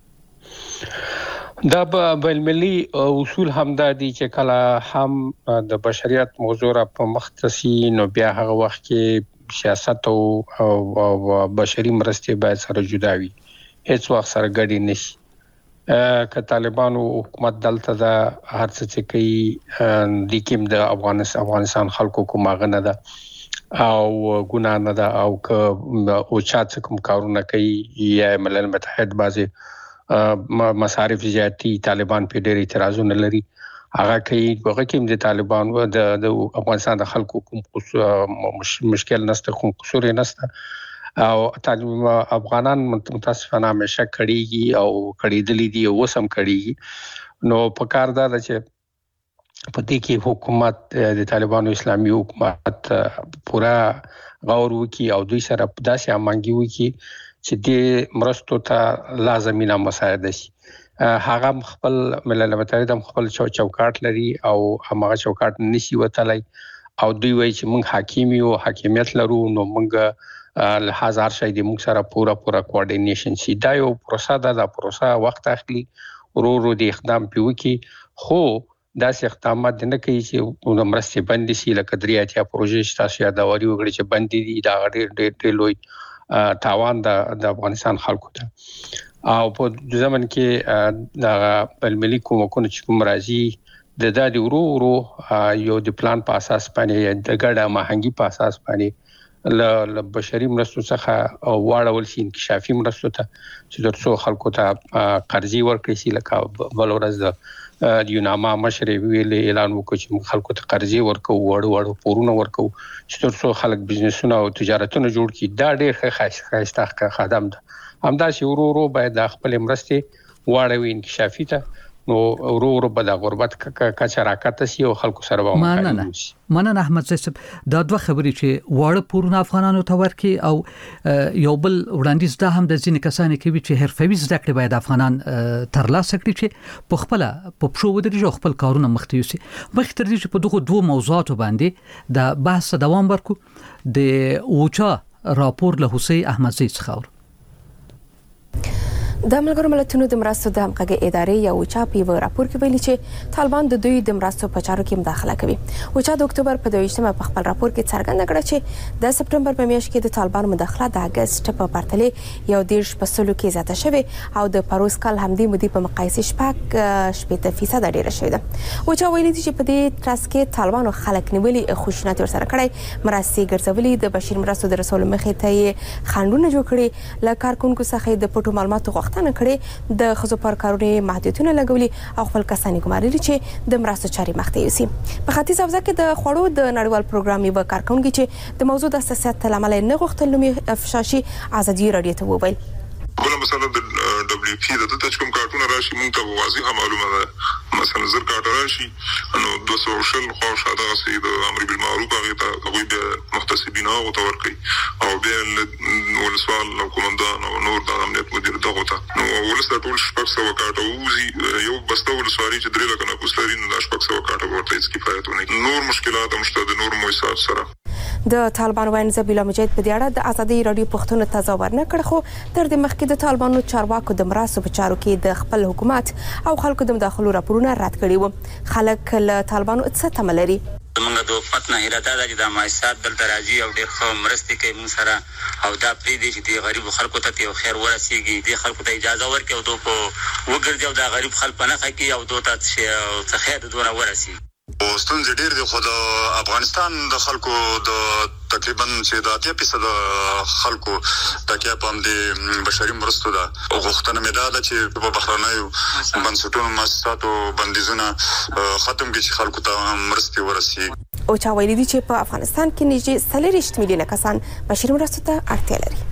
دا بین المللي اصول هم دا دي چې کله هم د بشریت موضوع را په مختصي نو بیا هغه وخت کې سیاست او بشري مرستې باید سره جدا وي هیڅ وخت سره ګډي نشي. که طالبانو حکومت دلته دا هر څه چې کوي د کوم د افغانستان خلکو کومه نه ده او ګناه نه ده او که او چا څه کوم کارونه کوي یا ملل متحد بازي مصارف زیاتی طالبان په ډېر اعتراضونه لري هغه کوي هغه کوم د طالبانو د افغانستان د خلکو کوم مشکل نشته کوم قصور نشته او طالب افغانان متاسفانه همیشه کړيږي او کړيدلې دي او سم کړيږي نو په کار دا چې په دې کې حکومت د طالبانو اسلامي حکومت پورا غور وکي او دوی سره داسې امانګي وکي چې د مرستو ته لازمینه مساعده شي. هغه خپل ملل متحد هم خپل چوکاټ لري او هغه چوکاټ نشي وتلای او دوی وایي چې موږ حاکمی او حاکمیت لرو نو موږ له هزار شای د موږ سره پورا پورا کوارډینیشن شي. دا یو پروسه ده د پروسه وخت اخلي ورو ورو د اقدام پیوکي خو داسې اقدامات نه کوي چې مرستې بندي شي لکه دریاتیا پروژې چې تاسو یادوري وکړي چې بندي دي دا ډېر ډېر لوی تاوان د د افغانستان خلکو ته او په ځمن کې د بلملي کومکونه چې کوم راځي د دادي ورو ورو یو د پلان په اساس باندې د ګډه ماهنګي په اساس باندې ل بشري مرستو څخه واړول شي انکشافي مرستو ته چې درڅو خلکو ته قرضې ورکړي شي لکه بل ورځ د یوناما مشر ویل اعلان وکړ چې خلکو ته قرضې ورکو وړو وړو پورونه ورکو چې ترڅو خلک بزنسونه او تجارتونه جوړ کړي دا ډېر ښه خاصه خدمت ده. همدا چې ورو ورو باید د خپل مرستې واړوي انکشافي ته نو ورو ورو به د غربت کچا راکته سي او خلکو سره به مننه مننه احمد زیسب دا دوه خبرې چې واړه پورونه افغانانو ته ورکي او یو بل وړاندیز دا هم د ځینې کسانو کوي چې حرفوي زده کړې باید افغانان ترلاسه کړي چې په خپل په پښو ودرېږي خپل کارونه مخته یوسي مخ تر دې چې په دغه دوه موضوعاتو باندې د بحث دوام ورکو د اوچا راپور له حسین احمدزی څخه د ملګرو ملتونو د مرستو د همغږي ادارې یو چا په راپور کې ویلي چې طالبان د دوی د مرستو په چارو کې مداخله کوي او چې د اکتوبر په دویشتمه په خپل راپور کې څرګنده کړه چې د سپټمبر په میاشت کې د طالبان مداخله د اگست په پرتله یو دیرش په سلو کې زیاته شوه او د پروس کال همدې مودې په مقایسه شپږ شپږ فیصد ډیره شوه او چې ویلي چې په دې ترڅ کې طالبانو خلک نیولي خوشنات ورسره کړی مرستي ګرځولي د بشیر مرستو د رسول مخې ته خنډونه جوړ کړي ل کارکونکو څخه د پټو معلوماتو غوښتنه کړي د خزو پر کارونه محدودیتونه لګولي او خپل کساني ګمارلي چې د مرستو چاري مخته یوسي په ختیځ افغان کې د خوړو د نړیوال پروګرام یو کارکونکي چې د موضوع د اساسات لامل نه غوښتل نومي افشاشي ازادي رادیو ته وویل بل مثلا د دبليو پی د ته کوم کارتونه راشي مونږ ته واضحه معلومه ده مثلا زر کارت راشي نو دوه سوه شل خو شاده غسي د امر بالمعروف هغه ته هغه به محتسبین او تور کوي او به ولسوال او کومندان او نور د امنیت مدیر دغه ته نو ولسته ټول شپږ سوه کارت وزي یو بسته ولسوالي چې درې لکه نه کوسلري نه شپږ سوه کارت ورته هیڅ کفایت نه نور مشکلات مشته د نور موثر سره د طالبان وین زبیلا مجید په دې اړه د ازادي رادیو پښتون ته ځواب نه کړ خو تر دې مخکې د طالبانو چارواکو د مراسو په چارو کې د خپل حکومت او خلکو د مداخلو راپورونه رد کړي وو خلک له طالبانو څه تمه لري موږ د حکومت نه اراده ده چې د مایسات دلته راځي او ډېر ښه مرستې کوي موږ سره او دا پرې دی چې د غریب خلکو ته یو خیر ورسیږي د خلکو ته اجازه ورکړي او دوی په وګرځي او د غریب خلک په نه کوي او دوی ته څه خیر دوی ورسیږي اوستون ډېر دی خو د افغانستان د خلکو د تقریبا چې د اتیا فیصد خلکو تکیه په د بشري مرستو ده غوښتنه مې ده چې په بهرنیو بنسټونو مؤسساتو بندیزونه ختم کړي چې خلکو ته مرستې ورسیږي او چا ویلي دي چې په افغانستان کې نږدې څلوېښت میلیونه کسان بشري مرستو ته اړتیا لري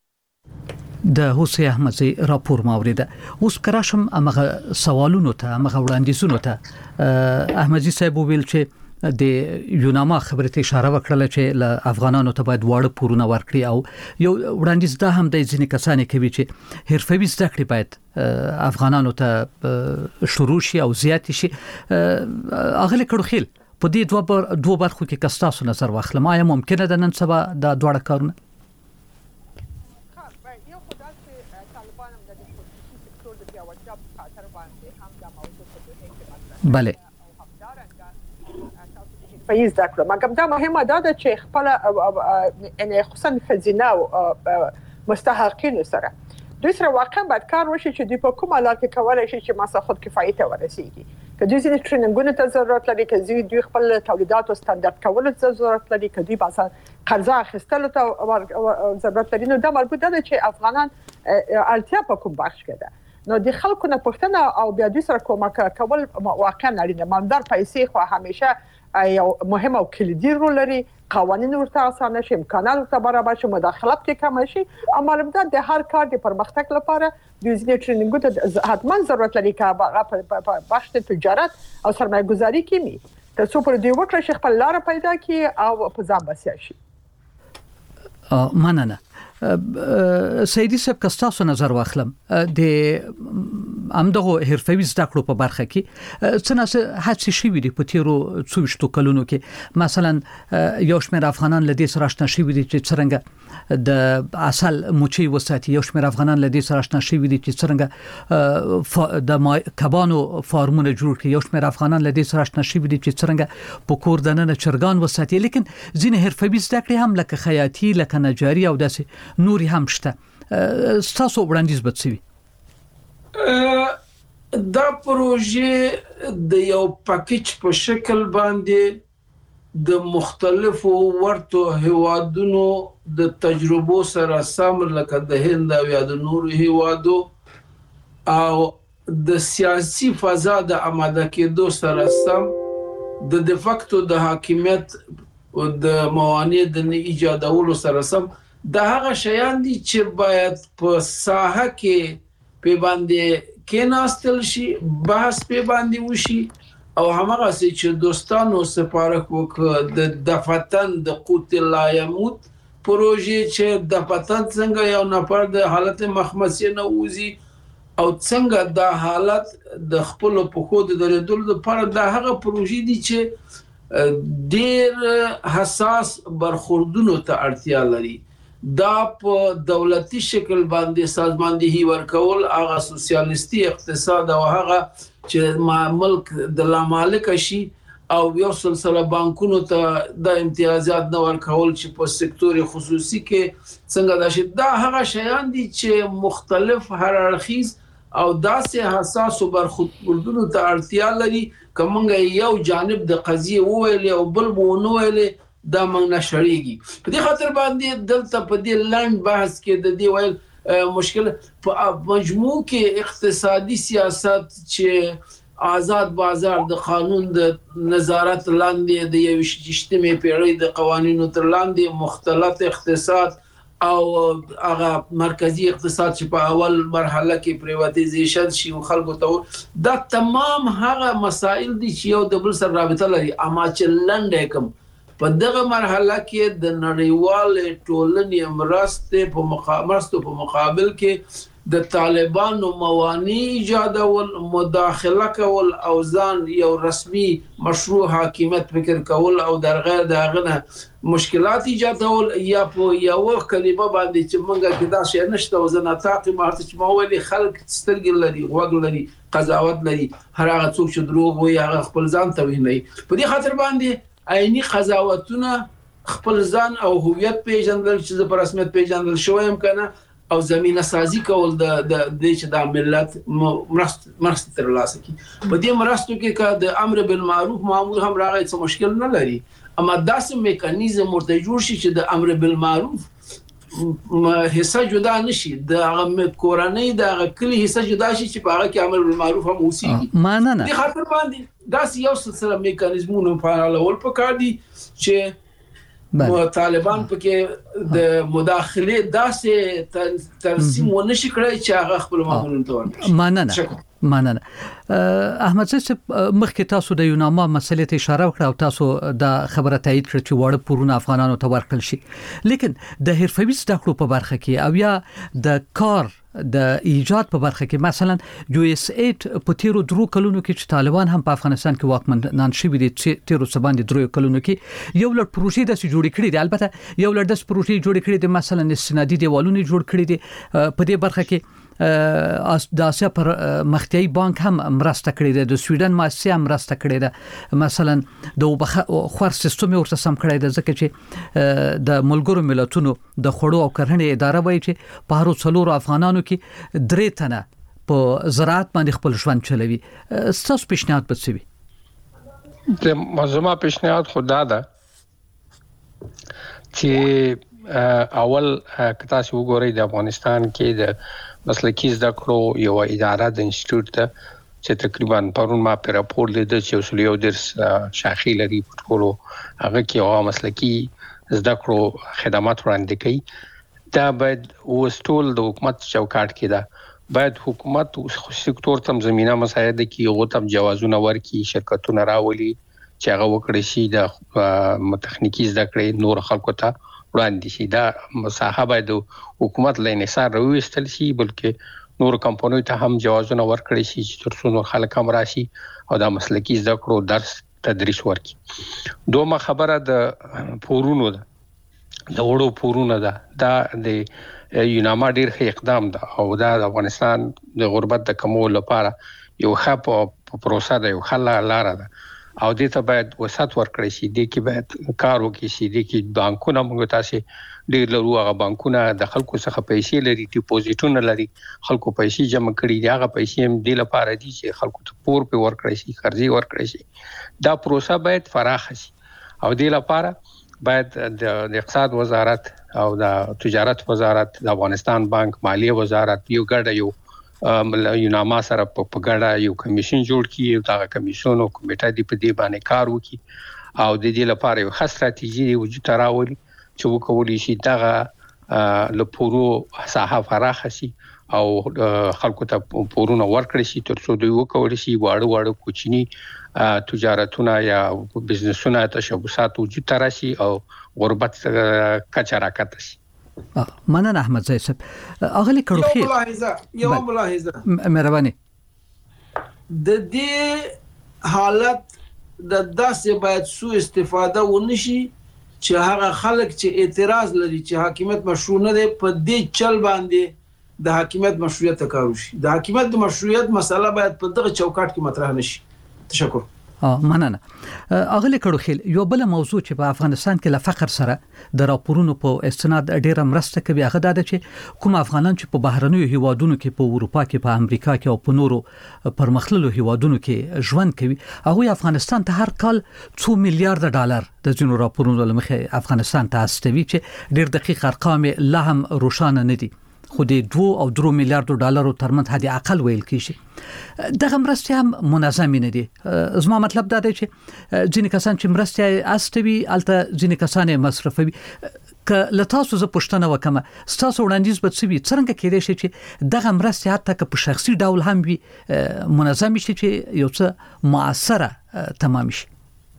د حسین احمدزی راپور ماوریده اوس کراشم امغه سوالونو ته امغه وړاندیزونو ته احمدزی صاحب ویل چې د یوناما خبرې ته اشاره وکړه چې ل افغانانو ته باید واړه پورونه ورکړي او یو وړاندیز دا هم د ځینې کسانې کوي چې حرفوي زده کړې باید افغانانو ته شروع شي او زیات شي اغله کړو خیل په دې دوه دوه برخو کې کستاسو نظر واخلم آیا ممکنه ده نن سبا د دوړه کارونه بله فیض دکړه مګر دا مهمه ده چې خپل ان خصوصا خزینه او مستحقین سره دوی سره واقعا باید کار وشي چې دوی په کومه لار کې کولای شي چې ماسه خود کفایت ورسیږي که دوی ځینې ټریننګونه ته ضرورت لري که دوی خپل تولیدات او ستاندرد کولو ته ضرورت لري که دوی مثلا قرضه اخیستلو ته ضرورت لري نو دا مربوط ده چې افغانان اړتیا په کوم بخش کې ده نو د خلکو نه پښتنه او بیا د سره کومک کول واقعا اړینه مالدار پیسې خو همیشه یو مهم او کلیدي رول لري قوانین ورته اسانه شي امکانات ورته برابر شي مداخلت کې کم شي اما لمده د هر کار د پرمختګ لپاره د ځینې ټریننګ ته حتما ضرورت لري چې په بخش تجارت او سرمایه گذاري کې می تر څو پر دې وکړي چې خپل لار پیدا کړي او په ځان بسیا شي مننه سیدی صاحب کستاسو نظر واخلم د امدغه حرفوي زده کړو په برخه کې څنګه هڅې شوې دي په تیرو څوشتو کلونو کې مثلا یو شمېر افغانان لدې سره آشنا شوي دي چې څنګه د اصل موچي وساتي یو شمېر افغانان لدې سره آشنا شوي دي چې څنګه د کبانو فارمونه جوړ کړي یو شمېر افغانان لدې سره آشنا شوي دي چې څنګه په کور دننه چرګان وساتي لیکن ځینې حرفوي زده کړې هم لکه خیاطي لکه نجاري او داسې نوري هم شته تاسو وړاندیز بتسوي دا پروژه د یو پاکیج په شکل باندې د مختلفو ورته هیوادونو د تجربو سره سم لکه د هند او یا د نورو هیوادو او د سیاسي فضا د آماده کېدو سره سم د دفاکتو د حاکمیت او د موانع د ایجادولو سره سم دا هغه شیان دي چې باید په ساحه کې په باندې کېناستل شي بحث په باندې وشي او همغه چې دوستانو سپارښت وکړ د دفتن د قوت لا يموت پروژې چې د پتن څنګه یو نفر د حالت مخمسي نه وځي او څنګه دا حالت د خپل په خود د ردل لپاره د هغه پروژې دي چې ډېر حساس برخوردونو ته اړتیا لري دا په دولتي شکل باندې سازماندهي ورکول هغه سوسیالیستي اقتصاد او هغه چې ملک د لامالک شي او یو سلسله بانکونو ته د امتیازات نه ورکول چې په سکتور خصوصي کې څنګه دا شي دا هغه شیان دي چې مختلف هررخیز او داسې حساس برخوردونو ته اړتیا لري کومه یو جانب د قضیه وویل او بل بونه ویل دا موږ نشریږي په دې خاطر باندې دلته په دې لاند بحث کې د دې ویل مشکل په مجموع کې اقتصادي سیاست چې آزاد بازار د قانون د نظارت لاندې د یو شتمه پیړۍ د قوانینو تر لاندې مختلط اقتصاد او هغه مرکزی اقتصاد چې په اول مرحله کې پریواتیزیشن شي او خلکو ته دا تمام هغه مسائل دي چې یو د بل سره رابطه لري اما چې لاندې کوم په دغه مرحله کې د نړیوال ټولنې مرسته په مقابل په مقابل کې د طالبانو موانع ایجادول مداخله کول او ځان یو رسمي مشروع حاکمیت فکر کول او در غیر دغه مشکلات ایجادول یا په یو کلمه باندې چې موږ کې دا شی نشته او زنه تاقي مارته چې مولي خلک سترګل لري وګ لري قضاوت لري هر هغه څوک چې دروغ وي هغه خپل ځان توهیني په دې خاطر باندې عیني قضاوتونه خپل ځان او هویت پیژندل چې په رسمیت پیژندل شویم کنه او زمينه سازي کول د د چې د ملت مرسته تر لاسه کی په دې مرستو کې کا د امر بالمعروف معمول هم راغی څه مشکل نه لري اما داسې میکانیزم ورته جوړ شي چې د امر بالمعروف حصہ جدا نشي د هغه کورنۍ د هغه کلی حصہ جدا شي چې په هغه کې امر بالمعروف هم اوسېږي معنا نه د خاطر باندې داسې یو سلسله میکانیزمونه په اړه ول پکار دي چې طالبان پکې د مداخله داسې ترسیم ونشي کړی چې هغه خپل معمولون ته ورنشي معنا نه معنا نه احمد صاحب مخکې تاسو د یوناما مسلې ته اشاره وکړه او تاسو د خبره تایید کړ چې وړ پورونه افغانانو ته ورکړل شي لیکن د حرفوي زده کړو په برخه کې او یا د کار د ایجاد په برخه کې مثلا یو اس ایټ په تیرو درو کلونو کې چې طالبان هم په افغانستان کې واکمنان شوي دي تیرو سباندې درو کلونو کې یو لړ پروژې د جوړې کړې دي البته یو لړ د پروژې جوړې کړې دي مثلا استنادي دیوالونه جوړ کړې دي په دې برخه کې د اسیا پر مختیای بانک هم مرسته کړې ده د سویډن مؤسسه هم مرسته کړې ده مثلا د خور سیستم ورته سم کړی ده ځکه چې د ملګرو ملتونو د خړو او کرهڼې اداره وایي چې په هر څلور افغانانو کې درې تنه په زراعت باندې خپل ژوند چلوي ستاسو پیشنهاد به څه وي د منظمه پیشنهاد خدا ده چې اول کتا چې وګورئ د افغانستان کې د مسلکی زده کړو یو اداره د انسټیټیوټ ته چې تقریبا پرون ما په راپور لیدل چې اصول یو درس شاخي لري په ټولو هغه کې او مسلکی زده کړو خدمات وړاندې کوي دا باید وستول د حکومت چوکاټ کې ده باید حکومت سکتور تم زمينه مساعده کې او تم جوازونه ورکي شرکتونه راولي چې هغه وکړي شي د تخنیکی زده کړې نور خلکو ته وړاندې شي دا مساحه باید حکومت له انحصار راوستل شي بلکې نور کمپنیو ته هم جوازونه ورکړي شي چې ترڅو نور خلک هم راشي او دا مسلکی زده کړو درس تدریس ورکړي دومره خبره د پورونو ده د وړو پورونه ده دا د یوناما ډیر ښه اقدام ده او دا د افغانستان د غربت د کمولو لپاره یو ښه پروسه ده یو ښه لاره ده او دې ته باید وسات ورکړی شي د کې باید کار وکړي شي د کې بانکونه موږ تاسو ډیر لرو هغه بانکونه د خلکو څخه پیسې لري ډیپوزیټونه لري خلکو پیسې جمع کړي دي هغه پیسې هم د لپاره دي چې خلکو ته پور په ورکړي شي قرضې ورکړي شي دا پروسه باید فراخ شي او د لپاره باید د اقتصاد وزارت او د تجارت وزارت د افغانستان بانک مالیه وزارت یو ګډ یو یوناما سره په ګډه یو کمیشن جوړ کړي او دا کمیشن او کمیټه دی په دې باندې کار وکړي او د دې لپاره یو ښه ستراتیژي وجود راوړي چې وکولي شي دا له پورو ساحه فراخ شي او خلکو ته پورونه ورکړي شي ترڅو دوی وکولي شي واړه واړه کوچني تجارتونه یا بزنسونه تشبثات وجود تراشي او غربت کچا راکته شي. مننه احمد زاهد صاحب. اغلی کړو یو ملاحظه یو ملاحظه مهرباني د دې حالت د داسې باید سو استفاده ونشي چې هغه خلک چې اعتراض لري چې حاکمیت مشروع نه دی په دې چل باندې د حاکمیت مشروعیت کارو شي. د حاکمیت د مشروعیت مسله باید په دغه چوکاټ کې مطرح نشي. تشکر. مننه. اغلی کړو خیل یو بل موضوع چې په افغانستان کې له فقر سره د راپورونو په استناد ډیره مرسته کوي هغه دا ده چې کوم افغانان چې په بهرنیو هیوادونو کې په اروپا کې په امریکا کې او په نورو پرمختللو هیوادونو کې ژوند کوي هغه افغانستان ته هر کال څو میلیارډ ډالر د ځینو راپورونو لمخې افغانستان ته استوي چې ډیر دقیق ارقام لا هم روښانه نه دي خو د دوه او درو میلیارډ ډالرو ترمنځ حد اقل ویل کیږي. دغه مرستې هم منظم نه دي. زما مطلب دا دی چې ځینې کسان چې مرستې استوي الته ځینې کسان مصرفوي. ک لتاسو ز پښتنه وکمه ستاسو وړاندیز به څه وي څنګه کېدای شي چې دغه مرستې حتی که په شخصي ډول هم وي منظم شي چې یو څه مؤثره تمام شي.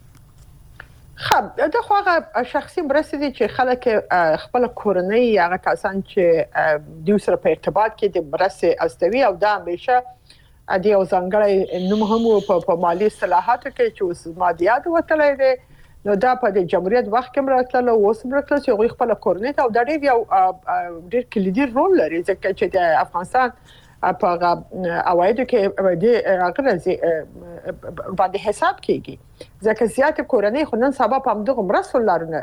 خب دا خو هغه شخصي مرستې دي چې خلک خپل کورنۍ هغه کسان چې دوی سره په ارتباط کې د مرستې استوي او دا همیشه د یو ځانګړي نوم هم په مالي اصلاحاتو کې چې اوس مادیات وتلای دي نو دا په د جمهوریت وخت کې مراتله اوس مراتله چې غوي خپل کورنۍ ته او دا ډېر یو ډېر کلیدي رول لري ځکه چې د افغانستان په اوایدو کې د راغلي باندې حساب کیږي ځکه زیات کورنۍ خو نن سبا په همدغه مرستو لارونه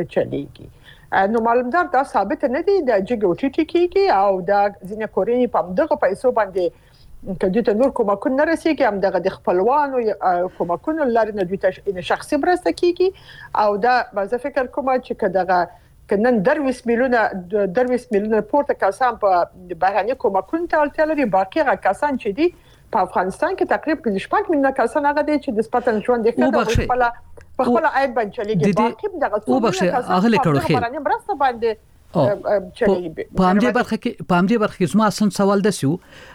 چلیږي نو معلومدار دا ثابت نه دي د جګوټی ټیکيږي او دا ځینې کورنۍ په همدغه پیسو باندې کله ته نور کومکونه نه رسیږي همدغه د خپلوانو کومکونه لارونه دوی ته شخصي مرسته کیږي او دا زه فکر کوم چې کداغه کنن درویس میلیونه درویس میلیونه پورته کسان په بهراني کومکونه ته اړتیا لري باقي هغه کسان چې دي په افغانستان کې تقریبا شپږ میلیونه کسان هغه دي چې د سپاتن ژوند د خپل په خپل عاید باندې چلیږي باقي دغه څو اغلی کړو خیر بهراني مرسته باندې چلیږي. په همدې برخه کې په همدې برخه کې زما اصلا سوال دسیو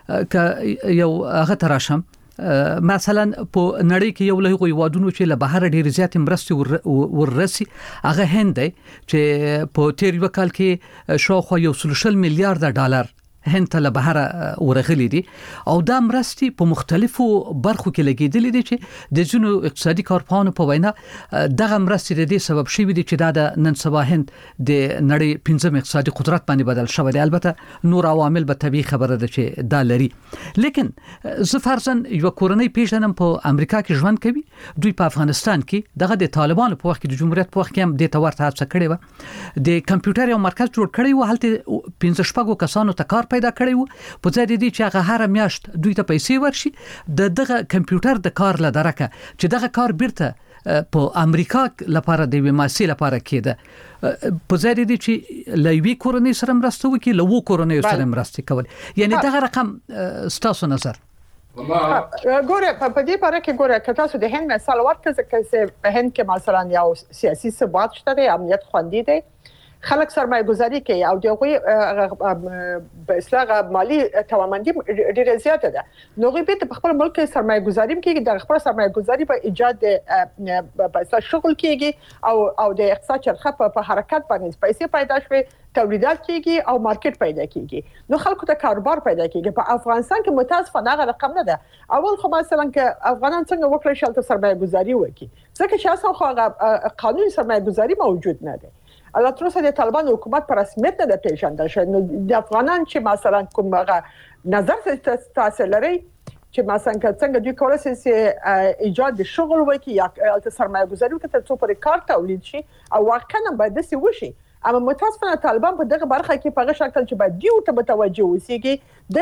ک یو هغه تراشم مثلا په نړۍ کې یو له هیوادونو چې له بهر ډیر زیات مرستې وررسي هغه هند دی چې په تیر وکال کې شاوخوا یو سلوشل میلیارډ ډالر هند ته له بهر ورغلي دي او دا مرستې په مختلفو برخو کې لګیدلې دي چې د ځینو اقتصادي کارپوهانو په وینا دغه مرستې د دې سبب شوي دي چې دا د نن سبا هند د نړۍ پنځم اقتصادي قدرت باندې بدل شوی دی. البته نور عوامل به طبيعي خبره ده چې دا لري لیکن زه فرضاً یو کورنۍ پیژنم په امریکا کې ژوند کوي دوی په افغانستان کې دغه د طالبانو په وخت کې د جمهوریت په وخت کې هم د تورته هڅه کړې و د کمپیوټر یو مرکز جوړ کړی و هلته پنځه شپږو کسانو ته کار پیدا کړی وو په ځای دې چې هغه هر میاشت دوی ته پیسې ورشي د دغه کمپیوټر د کار لدارکه چې دغه کار بیرته په امریکا لپاره د وماسي لپاره کېده په ځای دې چې لوي کورنۍ سره مرسته وکړي لوو کورنۍ سره مرسته کول یعنی دغه رقم ستاسو نظر ګوره په دې باره کې ګوره که تاسو د هند مثال ورکړئ چې په هند کې مثلا یو سیاسي ثبات شته امنیت خوندي دی خلک سرمایه گذاری کوي او دغه په اصلاح مالی توانمندي ډیره زیاته ده نو غوی به په خپل ملک سرمایه گذاری کوي د خپل سرمایه گذاری په ایجاد په اصلاح شغل کیږي او او د اقتصاد چرخه په حرکت باندې پیسې پیدا شوي تولیدات کیږي او مارکیټ پیدا کیږي نو خلکو ته کاروبار پیدا کیږي په افغانستان کې متاسفانه هغه رقم نه ده اول خو مثلا کې افغانان څنګه وکړي چې سرمایه گذاری وکړي ځکه چې اصلا خو قانوني سرمایه گذاری موجود نه ده الله تر اوسه د طالبان حکومت پر رسمیت نه پیژندل شوی نو د افغانان چې مثلا کومه نظر تاسو لري چې مثلا څنګه دوی کولای شي ایجاد شغل وکړي یا سرمایه گذاری وکړي ترڅو پر کار تولید شي او واقعا باید داسې وشي اما متاسفانه طالبان په دغه برخه کې په هغه شکل چې باید دیو ته متوجه اوسېږي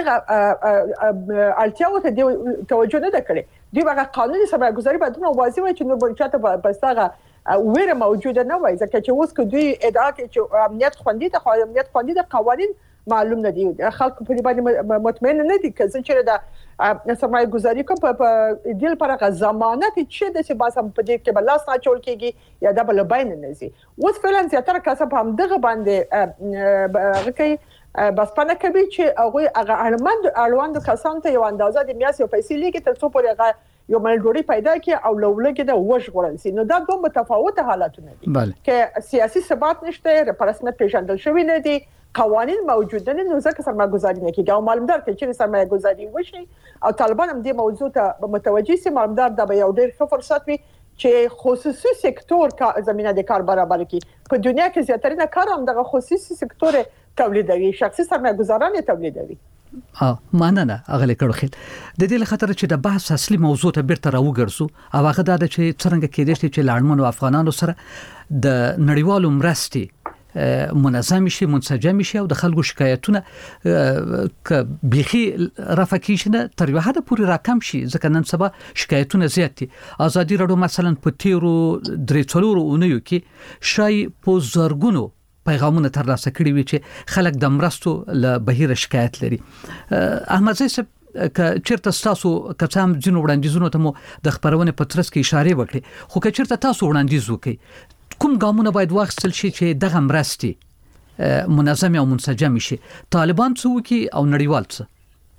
دغه التیاو ته توجه نه کړي دوی هغه قانوني سرمایه گذاری باید نو واضح وي چې نور بنچاته بسغه ویره موجوده نه وای ځکه چې اوس کې دوی ادعا کوي چې امنیت خوندي ده خو امنیت خوندي ده قوانين معلوم نه دي خلک په دې باندې مطمئن نه دي چې چې دا سرمایه گذاری کوم په دې لپاره ضمانت چې د څه باسم په دې کې بل لاس نه چول کیږي یا د بل بین نه زی اوس فعلا زیاتره کسب هم دغه باندې هغه کوي بس پنه کوي چې هغه هغه اړمند اړوند کسان ته یو اندازه د میاس یو پیسې لګي تر څو پورې هغه یو ملډوري پیدا کی او لولګي د وښغړل سي. نو دا دوه متفاوته حالتونه دي چې سیاسي ثبات نشته، رسمیت پیژندل شوی نه دي، قوانين موجوده نه، نو ځکه سرمایه‌ګذاري نه کیږي. او معلومدار چې سرمایه‌ګذاري وشي او طالبان هم دې موضوع ته متوجي سي، معلومدار دا به یو ډېر ښه فرصت وي چې خصوصي سکتور کا زمينه د کار برابر کړي. په دنیا کې زیاتره نه کار هم د خصوصي سکتور تولیدوي، شخصي سرمایه‌ګذاران تولیدوي. اه مننه اغلی کړو خیل د دې لخطر چې د بحث اصلي موضوع ته بیرته راوګرځو او هغه دا چې څنګه کېدای شي چې لاړمنو افغانانو سره د نړیوالو مرستې منظم شي، منسجم شي او د خلکو شکایتونه ک بيخي رافع کیشنه تر یو حد پورې راکم شي، ځکه نن سبا شکایتونه زیات دي. ازادي راډیو مثلا په تیرو درې څلورو اونیو کې شای په زرګونو پیغامونه ترلاسه کړي وي چې خلک د مرستو له بهیر شکایت لري. احمد زیسب ک چیرته تاسو کڅام جنو وړاندیزونو ته مو د خبرونه په ترڅ کې اشاره وکړي، خو ک چیرته تاسو وړاندیز وکړي کوم ګامونه باید واخیستل شي چې دغه مرستې منظم او منسجم شي؟ طالبان څو کې او نړیوال څه؟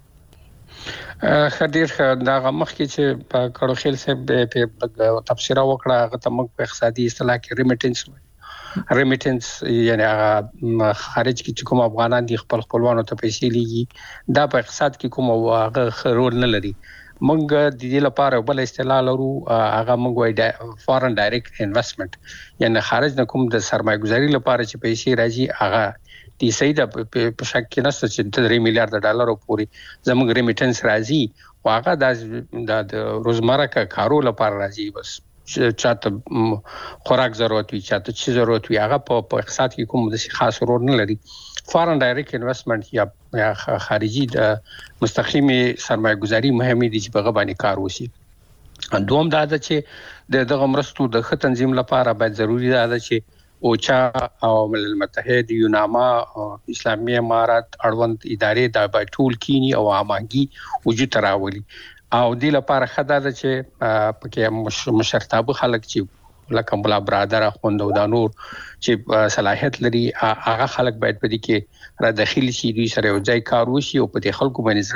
خدیر دا مخ کې چې په کړو خیل سه په تفسیر وکړه هغه ته موږ په اقتصادي اصطلاح کې ریمیټنس ریمیټنس یعنی هغه خارج کې کوم افغانان دي خپل خپلوانو ته پیسې لیږي، دا په اقتصاد کې کوم هغه رول نه لري. موږ د دې لپاره بل اصطلاح لرو، هغه موږ وایي فارن ډایرکټ انویسټمنټ، یعنی خارج نه کوم د سرمایه‌ګذاري لپاره چې پیسې راځي هغه د سیده په شک کې نشته چې درې میلیارډ ډالر پورې زموږ ریمیټنس راځي او هغه د روزمره کارو لپاره راځي. بس چاته خوراک ضرورت وي، چاته چی ضرورت وي، هغه په اقتصاد کې کوم د خاص رول نه لري. فارن ډایرکټ انویسټمنټ یا یا خارجي د مستقیمه سرمایه‌ګذاري مهمه دي چې په غو باندې کار وشي. دوم دا ده چې د دغه مرستو د ښه تنظیم لپاره باید ضروری ده چې اوچا او ملل متحد، یوناما، اسلامي امارات، اړوند ادارې دا باید ټول کینی او امانګي وجود راولي. او دې لپاره خدای ده چې پکې مشرتابه خلک چې لکه مولا برادر خوند او د نور چې صلاحیت لري هغه خلک باید په دې کې را داخلي شي، دوی سره یو ځای کار وشي او په دې خلکو باندې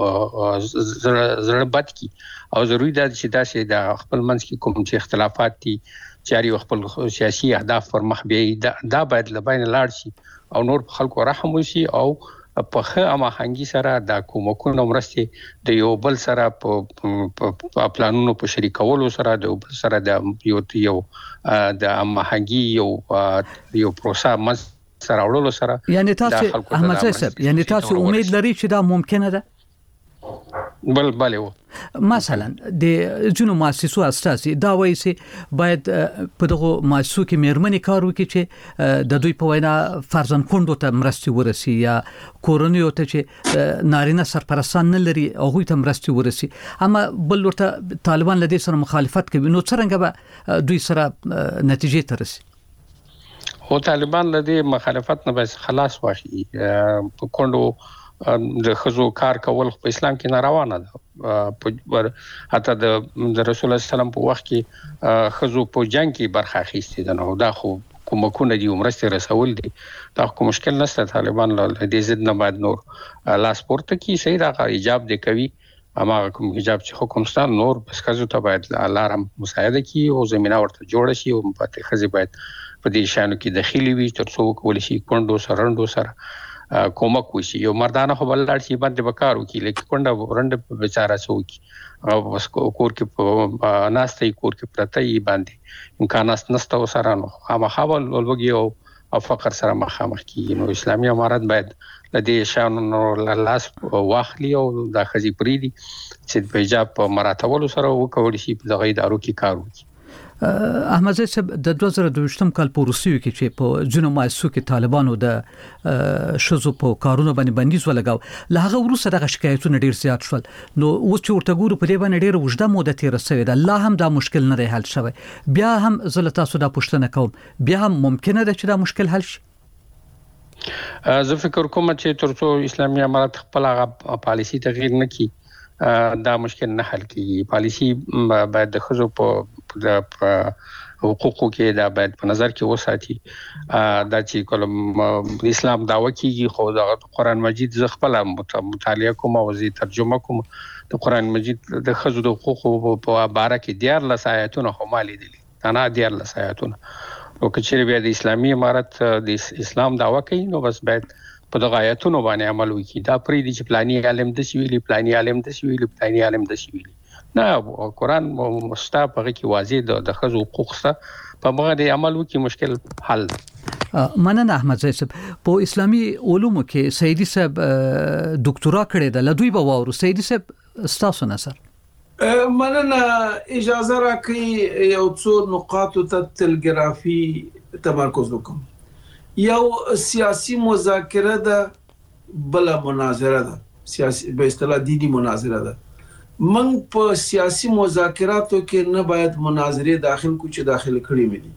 زړه زړه بد کی. او ضروری ده چې دا چې د خپل منځ کې کوم چې اختلافات دي چې خپل سیاسي اهداف پر مخ بیاي دا باید لباین لاړ شي او نور خلکو رحم وشي او په ښه اماهنګي سره د کومکونو مرستې د یو بل سره په پلانونو په شریکولو سره د بل سره د یو یو د اماهنګي یو یو پروسه مز سره وړلو سره. یعنی تاسو احمد صاحب یعنی تاسو امید لري چې دا ممکنه ده؟ بل بله مثلا د جنو مؤسسو اساسي دا وایي چې باید په دغه مؤسسو کې مېرمنې کار وکړي چې د دوی په وینا فرزند کندو ته مرستې ورسي یا کورونیو ته چې نارینه سرپرستان نه لري هغوی ته مرستې ورسي. اما بل ورته طالبان له دې سره مخالفت کوي، نو څرنګه به دوی سره نتیجې ته رسي؟ هو طالبان له دې مخالفت نه بس خلاص واخلي. په کندو د خزو کار کول په اسلام کې ناروا نه ده. په حتی د رسول الله سلام په وخت کې خزو په جنگ کې برخه اخیستې ده، نو دا خو کومکونه دي مرسته رسول دي، دا کوم مشکل نشته. طالبان له دې ضد نه باید نور لاس پورته کی، صحیح راغی ایجاب دي کوي، اما کوم ایجاب چې حکومتستان نور بس خزو ته باید لارم مساعده کی او زمينه ورته جوړ شي او په خزي باید په دې شانو کې داخلي وي تر څو کول شي کندو سرندو سره کومک وشي. یو مردانه خو بل لار شي باندې وکارو کی لیکي کونډه رند بیچاره څوک او بس کور کې په ناستې کور کې پرته یي باندې امکانات نشته وسره نو هغه حوال لوګي او فقر سره مخامخ کیږي. نو اسلامي امارات باید لدې شانو لاس واخلي او د خزي پریدي چې په حجاب په مراتبولو سره وکول شي په دغه ادارو کې کار وکړي. احمد صاحب د دوه زره دوه کال په روسیو کې چې په جنوب ماسو کې طالبانو د شذو په کارونو باندې بندیز ولګاو، له هغه وروسته دغه شکایتونه ډیر زیات شول. نو اوس چې ورته ګورو په دې باندې ډیر وژده موده تیر شوې ده، الله هم دا مشکل نه دی حل شوی. بیا هم زه تاسو دا پوښتنه کوم، بیا هم ممکنه ده چې دا مشکل حل شي؟ زه فکر کوم چې ترڅو اسلامي امارات خپل هغه پالیسی تغییر نه کړي دا مشکل نه حل کیږي. پالیسی باید د خزو په د حقوقو کې دا باید په نظر کې وساتي. دا چې کوم اسلام داوا کیږي خو د قران مجید ز خپل مطالعه کوم او زی ترجمه کوم د قران مجید د خزو د حقوقو په اړه کې ډیر لسایتونه هم لیدلي انا ډیر لسایتونه او کچېره بیا د اسلامي امارت د اسلام داوا کوي نو بس باید په دغه آیاتونو باندې عمل وکړي. دا پرې دي چې پلاني عالم د سویلي پلاني عالم د سویلي پلاني عالم د سویلي نه قرآن مستاپ هغه کې واضح د خزو حقوق سره په موږ د عمل وکړي مشکل حل. مننه احمد زئی صاحب. په اسلامي علومو کې سیدی صاحب ډاکټرا کړی د لدوی به وورو سیدی صاحب ستاسو نظر. مننه اجازه راکړئ یو څو نقاط ته تلګرافي تمرکز وکم. یو سیاسي مذاکره ده بل مناظره ده سیاسي به اصطلاح دینی مناظره ده. من په سیاسي مذاکراتو کې نه باید مناظره داخل کو چې داخل کړی مې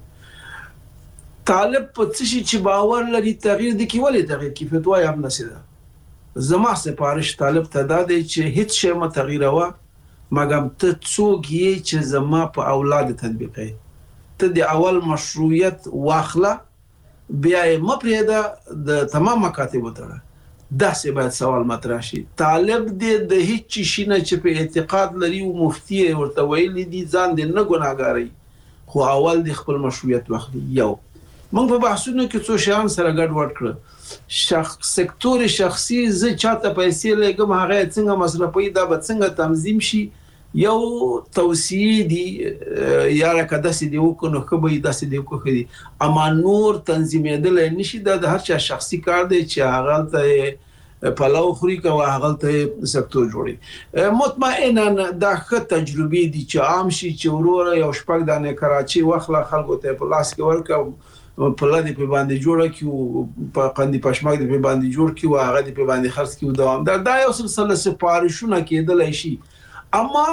دي. طالب په څه شي چې باور لري تغییر د کې ولې تغییر کې فتوا یې هم نشي. زما سپارښت طالب ته دا دی چې هیڅ شی م تغییروا مګم ته څوک یې چې زما په اولاد تطبیقي. ته د اول مشروعیت واخله بیا یې مپریده د تمام مکاتب وتره. داسې باید سوال مطرح شي. طالب دې د هیڅ شي نه چې په اعتقاد لري او مفتي ورته ویلي دي ځان دې نه ګناهګاري خو اول د خپل مشروعیت واخلي. یو موږ په بحثونو کې څو شیان سره ګډ وډ کړ. شخص سکتور شخصي ز چاته پیسې لګم هغه څنګه مصرفي دا به څنګه تنظیم شي. یو توصیه دي یا راکده سي دی وکړو خو به داسې دی وکړي اما نور تنظیمېدل نشي. دا د هر چا شخصي کار دی چې هغه ته پلاو خوري کوي هغه ته سکتور جوړي. مطمئنا دا ښه تجربه دي چې عام شي چې ورور یو شپږ دانه کراچي واخله خلکو ته په لاس کې ورکړه په لدی په باندې جوړه کی په قندي پښماګ دی په باندې جوړ کی او هغه دی په باندې خرڅ کی دوام دا دا یو سلسله سپارښتونه کېدل شي. اما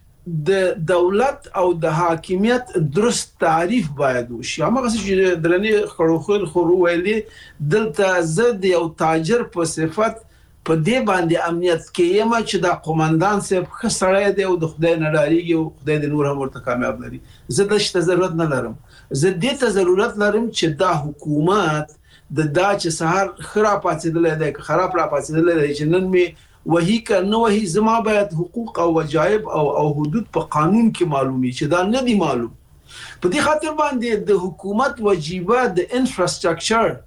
د دولت او د حاکمیت درست تعریف باید وشي. هغه چې درنې خړوخل خورو ویلې دلته زد یو تاجر په صفت په دې باندې امنیت کې یم چې دا قومندان صاحب خسړې دی او د خدای نه ډاریږي او خدای دې نور هم ورته کامیاب لري. زه د شته ضرورت نه لرم. زه دې ته ضرورت لرم چې دا حکومت د دا چې سهار خراب پاتېدل دی خراب را پاتېدل دی چې نن می وਹੀ کنه وਹੀ زما باید حقوق او وجایب او او حدود په قانون کې معلومي چې دا نه دي معلوم. په دې خاطر باندې د حکومت واجبات د انفراستراکچر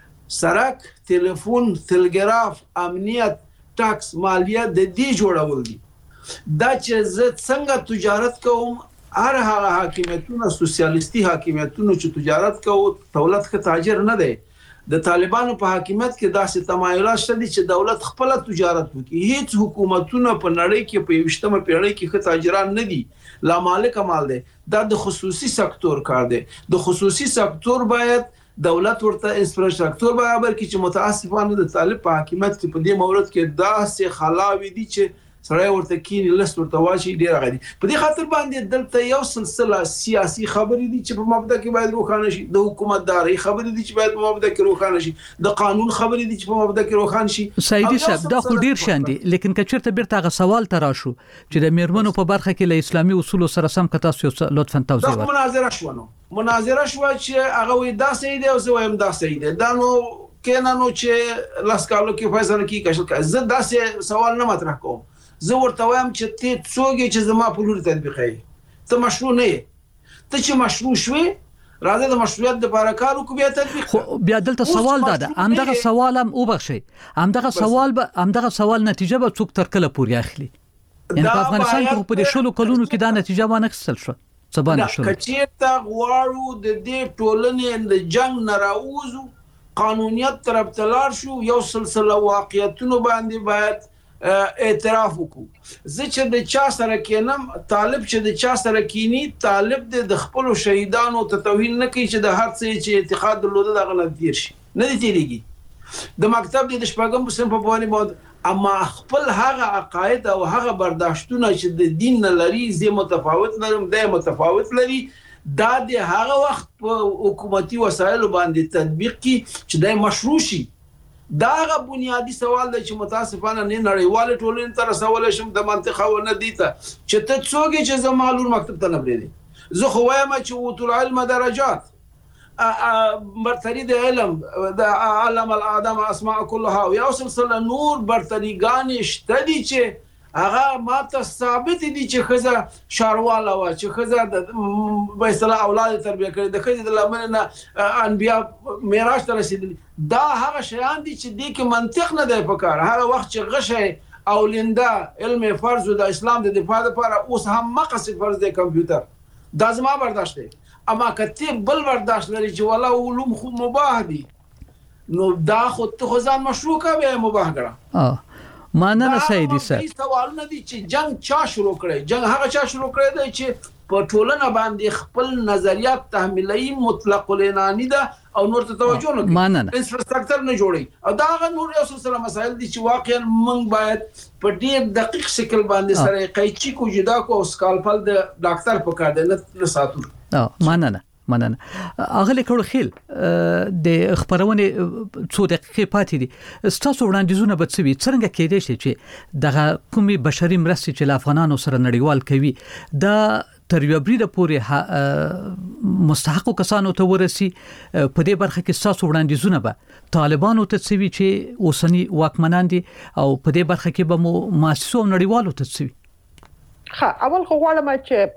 سړک ټلیفون تلګراف امنیت ټاکس مالیه د دې جوړول دي. دا چې زه څنګه تجارت کوم هر هغه حاکمیتونه سوسیالیستي حاکمیتونه چې تجارت کوي دولت ښه تاجر نه دی. د طالبانو په حاکمیت کې داسې تمایلات شته چې دولت خپل تجارت وکړي. هیڅ حکومتونه په نړۍ کې په یوشتمه پیړۍ کې ښه تاجران نه دي. لا مالک مال دی. دا د خصوصي سکتور کار دی. د خصوصي سکتور باید دولت ورته انفراستراکچر برابر کړي چې متاسفانه د طالب په حکمیت کې په دې مورد کې داسې خلاوي دي چې سره ورته کینی لست ورته واچي ډیر غدي. په دې خاطر باندې دلته یو سلسله سیاسي خبرې دي چې په مبدا کې باید روښانه شي. د حکومتداري خبرې دي چې باید په مبدا کې روښانه شي. د قانون خبرې دي چې په مبدا کې روښانه شي. سیدی صاحب دا خو ډیر شان دي لیکن کچرته بیرته غ سوال تر راشو چې د میرمنو په برخه کې له اسلامي اصول سره سم کتا لطفا توضیح ورکړئ. دا مناظره شونه مناظره شو چې هغه وې دا سید او زه وایم دا سید دا نو کینانو چې لاسکالو کې فیصله کی کښل زه دا سوال نه مطرح کوم. زه ورته وایم چې ته څوک چې زما په لور تطبیقي ته مشروع نه یې. ته چې مشروع شوې راځه د مشروعیت د لپاره کار وکړو بیا تطبیق. خو بیا دلته سوال ده همدغه سوال هم وبخشي همدغه سوال به همدغه سوال نتیجه به څوک تر کله پورې اخلي. یعنی په افغانستان کې په دې شلو کلونو کې دا نتیجه باندې کسل شو سبانه شو. کچېرته غواړو د دې ټولنې د جنگ نه راوځو قانونیت طرف تلار شو یو سلسله واقعیتونو باندې باید اعتراف وکړو. زه چې د چا سره کینم طالب چې د چا سره کینی طالب د خپل شهیدانو ته توهین نه کوي چې د هر څه چې اعتقاد درلوده دغه نه تیر شي نه دي تیریږي. د مکتب د شپږم صنف په باندې بود اما خپل هغه عقاید او هغه برداشتونه چې د دین نه لري زه متفاوت لرم د متفاوت لري دا د هغه وخت په حکومتي وسایلو باندې تطبیق کی چې د مشروع شي. دا غو بنیادی سوال دی چې متاسفانه نه نړیواله ټولنې تر رسول شم د منطقه و نه دیته چې ته څوګه چې زمالور مکتب ته نه بریدي زه خو وایم چې وطول علم درجات برتری د علم د علم الادم اسماء كلها او یو سلسله نور برتریګان شته دي چې هغه ماته ثابت دي چې خزه شارواله وا چې خزه د بیسله اولاد تربیه کړي د خزه د لمنه انبیا میراث ته رسیدلي دا هغه شیان دي چې د کې منطق نه دی پکار هغه وخت چې غشه او لنده علم فرض د اسلام د دفاع لپاره اوس هم مقصد فرض دی کمپیوټر دا زما برداشت دی اما کته بل برداشت لري چې ولا علوم خو مباح دي نو دا خو ته ځان مشروع کوي مباح ګره اه ماننه سیدی صاحب دا سوالونه دي چې جنگ چا شروع کړي جنگ هغه چا شروع کړی دی چې په ټولنه باندې خپل نظریات تحمیلي مطلق العنانی ده او نور ته توجه نه کوي انفراستراکچر نه جوړي او دا هغه نور یو سلسله مسایل دي چې واقعا موږ باید په ډیر دقیق شکل باندې سره قیچی کو جدا کو سکالپل د ډاکټر په کار دی نه ساتو اه ماننه مننه اغلی کړو خیل د خبرونه څو دقیقې پاتې دي ستاسو وړاندیزونه به څه وي څنګه کېدای شي چې دغه کومي بشري مرستې چې افغانانو سره نړیوال کوي دا تر یو بریده پورې مستحق کسانو ته ورسي په دې برخه کې ستاسو وړاندیزونه به طالبانو ته څه وي چې اوسنی واکمنان دي او په دې برخه کې به مو مؤسسو نړیوالو ته څه وي خا اول خو غواړم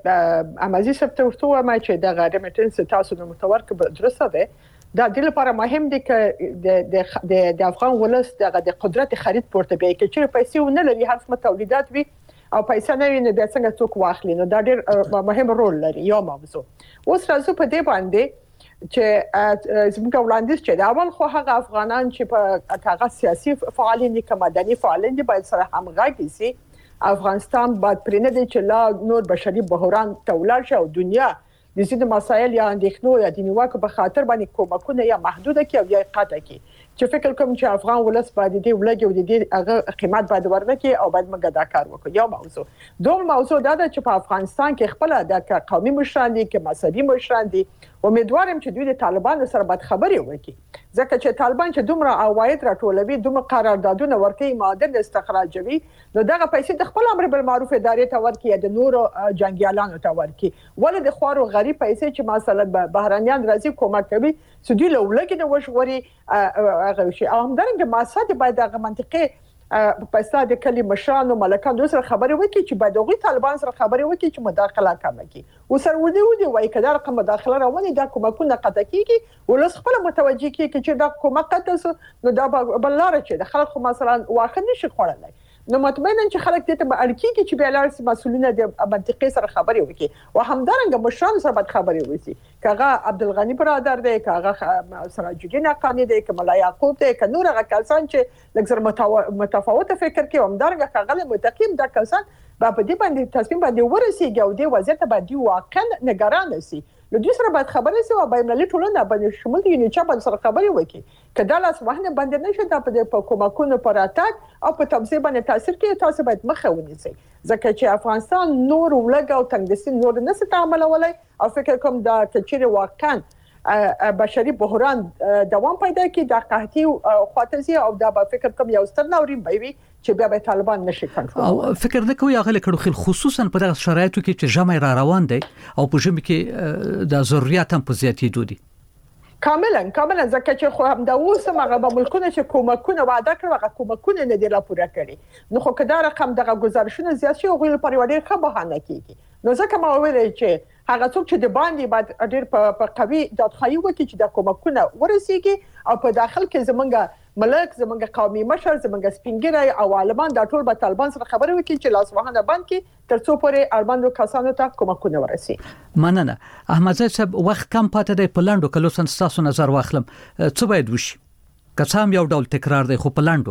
چې امازي سپته ورته وایم چې د غیر میټنس تاسو نو متورک درسته ده دا د لپاره مهم دي چې د د د افغان ولس د قدرت خرید پورته بیا کې چې پیسې ونه لري هر څه تولیدات وي او پیسې نه وي نو بیا څنګه څوک واخلي نو دا ډېر مهم رول لري یو موضوع اوس راځو په دې باندې چې زموږ وړاندیز چې دا اول خو هغه افغانان چې په هغه سیاسي فعالین دي که مدني فعالین دي باید سره همغږي سي افغانستان باید پرې نه دی چې لا نور بشري بحران ته ولاړ شي او دنیا د ځینو مسایل یا اندېښنو یا د نیوکو په خاطر باندې کومکونه یا محدوده کړي او یا قطع کړي چې فکر کوم چې افغان ولس باید دې ولګي او دې هغه قیمت باید ورنکړي او باید موږ دا کار وکړو یو موضوع دوم موضوع دا ده چې په افغانستان کې خپل د قومي مشران دي کې مذهبي مشران دي امیدوارم چې دوی د طالبانو سره باید خبرې وکړي ځکه چې طالبان چې دومره عواید راټولوي دومره قراردادونه ورکوي معادن استخراجوي نو دغه پیسې د خپل امر بالمعروف ادارې ته ورکړي د نورو جنگیالانو ته ورکړي ولې د خوارو غریب پیسې چې مثلا بهرانيان راځي کومک کوي سودی له ولګي د وشوري هغه شي او همدارنګه ماسات باید هغه منطقي په استاد کلی مشرانو ملکانو سره خبرې وکړي چې باید هغه طالبان سره خبرې وکړي چې مداخله کم کړي او سره ودی ودی وایي کله رقم مداخله راوړي دا کومکونه قطع کیږي ولس خپل متوجي کیږي چې دا کومک قطع نو دا بلاره چې د خلکو مثلا واخه نشي خوړلای نو مطمئنا چې خلک دې ته الکیږي چې بیا لار مسؤلینه د منطقې سره خبرې وکړي او همدارنګه مشران سره باید خبرې وکړي کاغه عبدالغنی برادر دی کاغه سراج الدین حقانی دی کمال یعقوب دی ک نور هغه کسان چې لږ متفاوت فکر کوي همدارنګه کاغه متقیم د کسان په دې باندې تصمیم باندې ورسیږي او د وضعیت باندې واقعا نگران شي نو دوی سره باید خبرې سي او بینالمللي ټولنه باندې شمول دي چې باید سره خبرې وکړي کله لاس وهنه باندې نشي دا په کومکونو پر اتاک او په تمثيل باندې تاثیر کوي تاسو باید مخه ونیسئ ځکه چې افغانستان نور ولګ او تنګسین نور نه ست عمل ولای او فکر کوم دا کچېره واقعا بشري بحران دوام پیدا کوي د قحطي خاطرزي او دا په فکر کوم یو ستر نوري بيوي چې بیا به طالبان نشي کنټرول او فکر نه کوي هغه کړو خل خصوصا په دغه شرایطو کې چې جمع را روان دي او په جمع کې د ضرورت هم په زیاتېدو دي کاملا کاملا ځکه چې خو هم دا اوس هغه به ملکونه چې کومکونه وعده کړو هغه کومکونه نه دی راپوره کړي نو خو کدا رقم دغه گزارشونه زیات شي او غوړي پریوړي ښه بهانه کیږي نو ځکه ما ویل چې هغه څوک چې د باندې بعد ډېر په قوي دادخواهي وکړي چې د کومکونه ورسیږي او په داخل کې زمونږ ملک زمونږ قومي مشر زمونږ سپینګری او عالمان د ټول په طالبان سره خبرې وکړي چې لاس وهنه بند کړي ترڅو پورې اړمنو کسانو ته کومکونه ورسي مننه احمد زید صاحب وخت کم پاتې دی په لاندو کلو سن تاسو نظر واخلم څه باید وشي کسام یو ډول تکرار دی خو په لاندو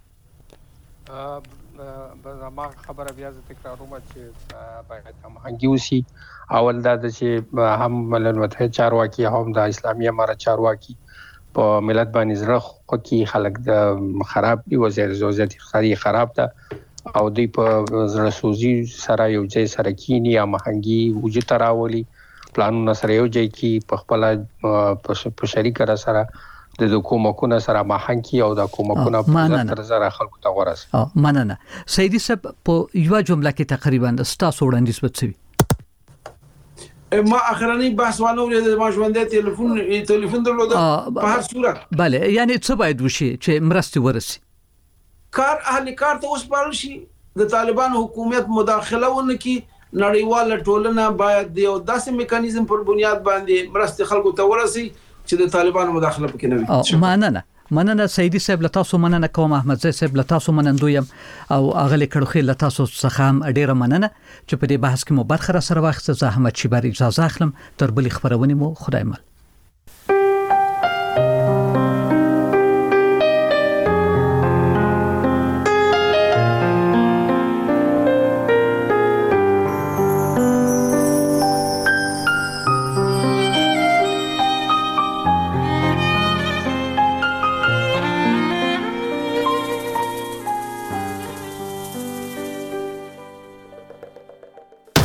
ما خبره بیا ز تکراروم چې باید هم هنګیوسی اول دا چې هم ملل متحد چارواکي هم د اسلامي امارت چارواکي په ملت باندې زړه خو کې خلک د خراب دی وضعیت وضعیت اقتصادي خراب ده او دی په زړه سوزي سره یو ځای سره کینی یا مهنګي وجود تراولي پلانونه سره یو ځای کې په خپل په شریک سره د کومکونه سره مهنګي او د کومکونه په تر زره خلکو ته ورس مننه سیدی صاحب په یو جمله کې تقریبا ستاسو وړاندیز وڅوي ما اخرنی بحث وانه ولې ما ژوندې ټلیفون ټلیفون درلود په هر صورت. بله یعنی څه باید وشي چې مرستې ورسي؟ کار اهل کار ته وسپارل شي، د طالبان حکومت مداخله ونه کی، نړیواله ټولنه باید یو داسې میکانیزم پر بنیاد باندې مرستې خلکو ته ورسي چې د طالبان مداخله پکې نه وي. مننه مننه سیدی صاحب، له تاسو مننه کوم. احمد زی صاحب له تاسو منندویم او اغلی کړوخي له تاسو څخه هم ډیره مننه چې په دې بحث کې مو برخه را سره واخیسته. زه احمد شیبر اجازه اخلم، تر بلې خبرونه مو خدای مل.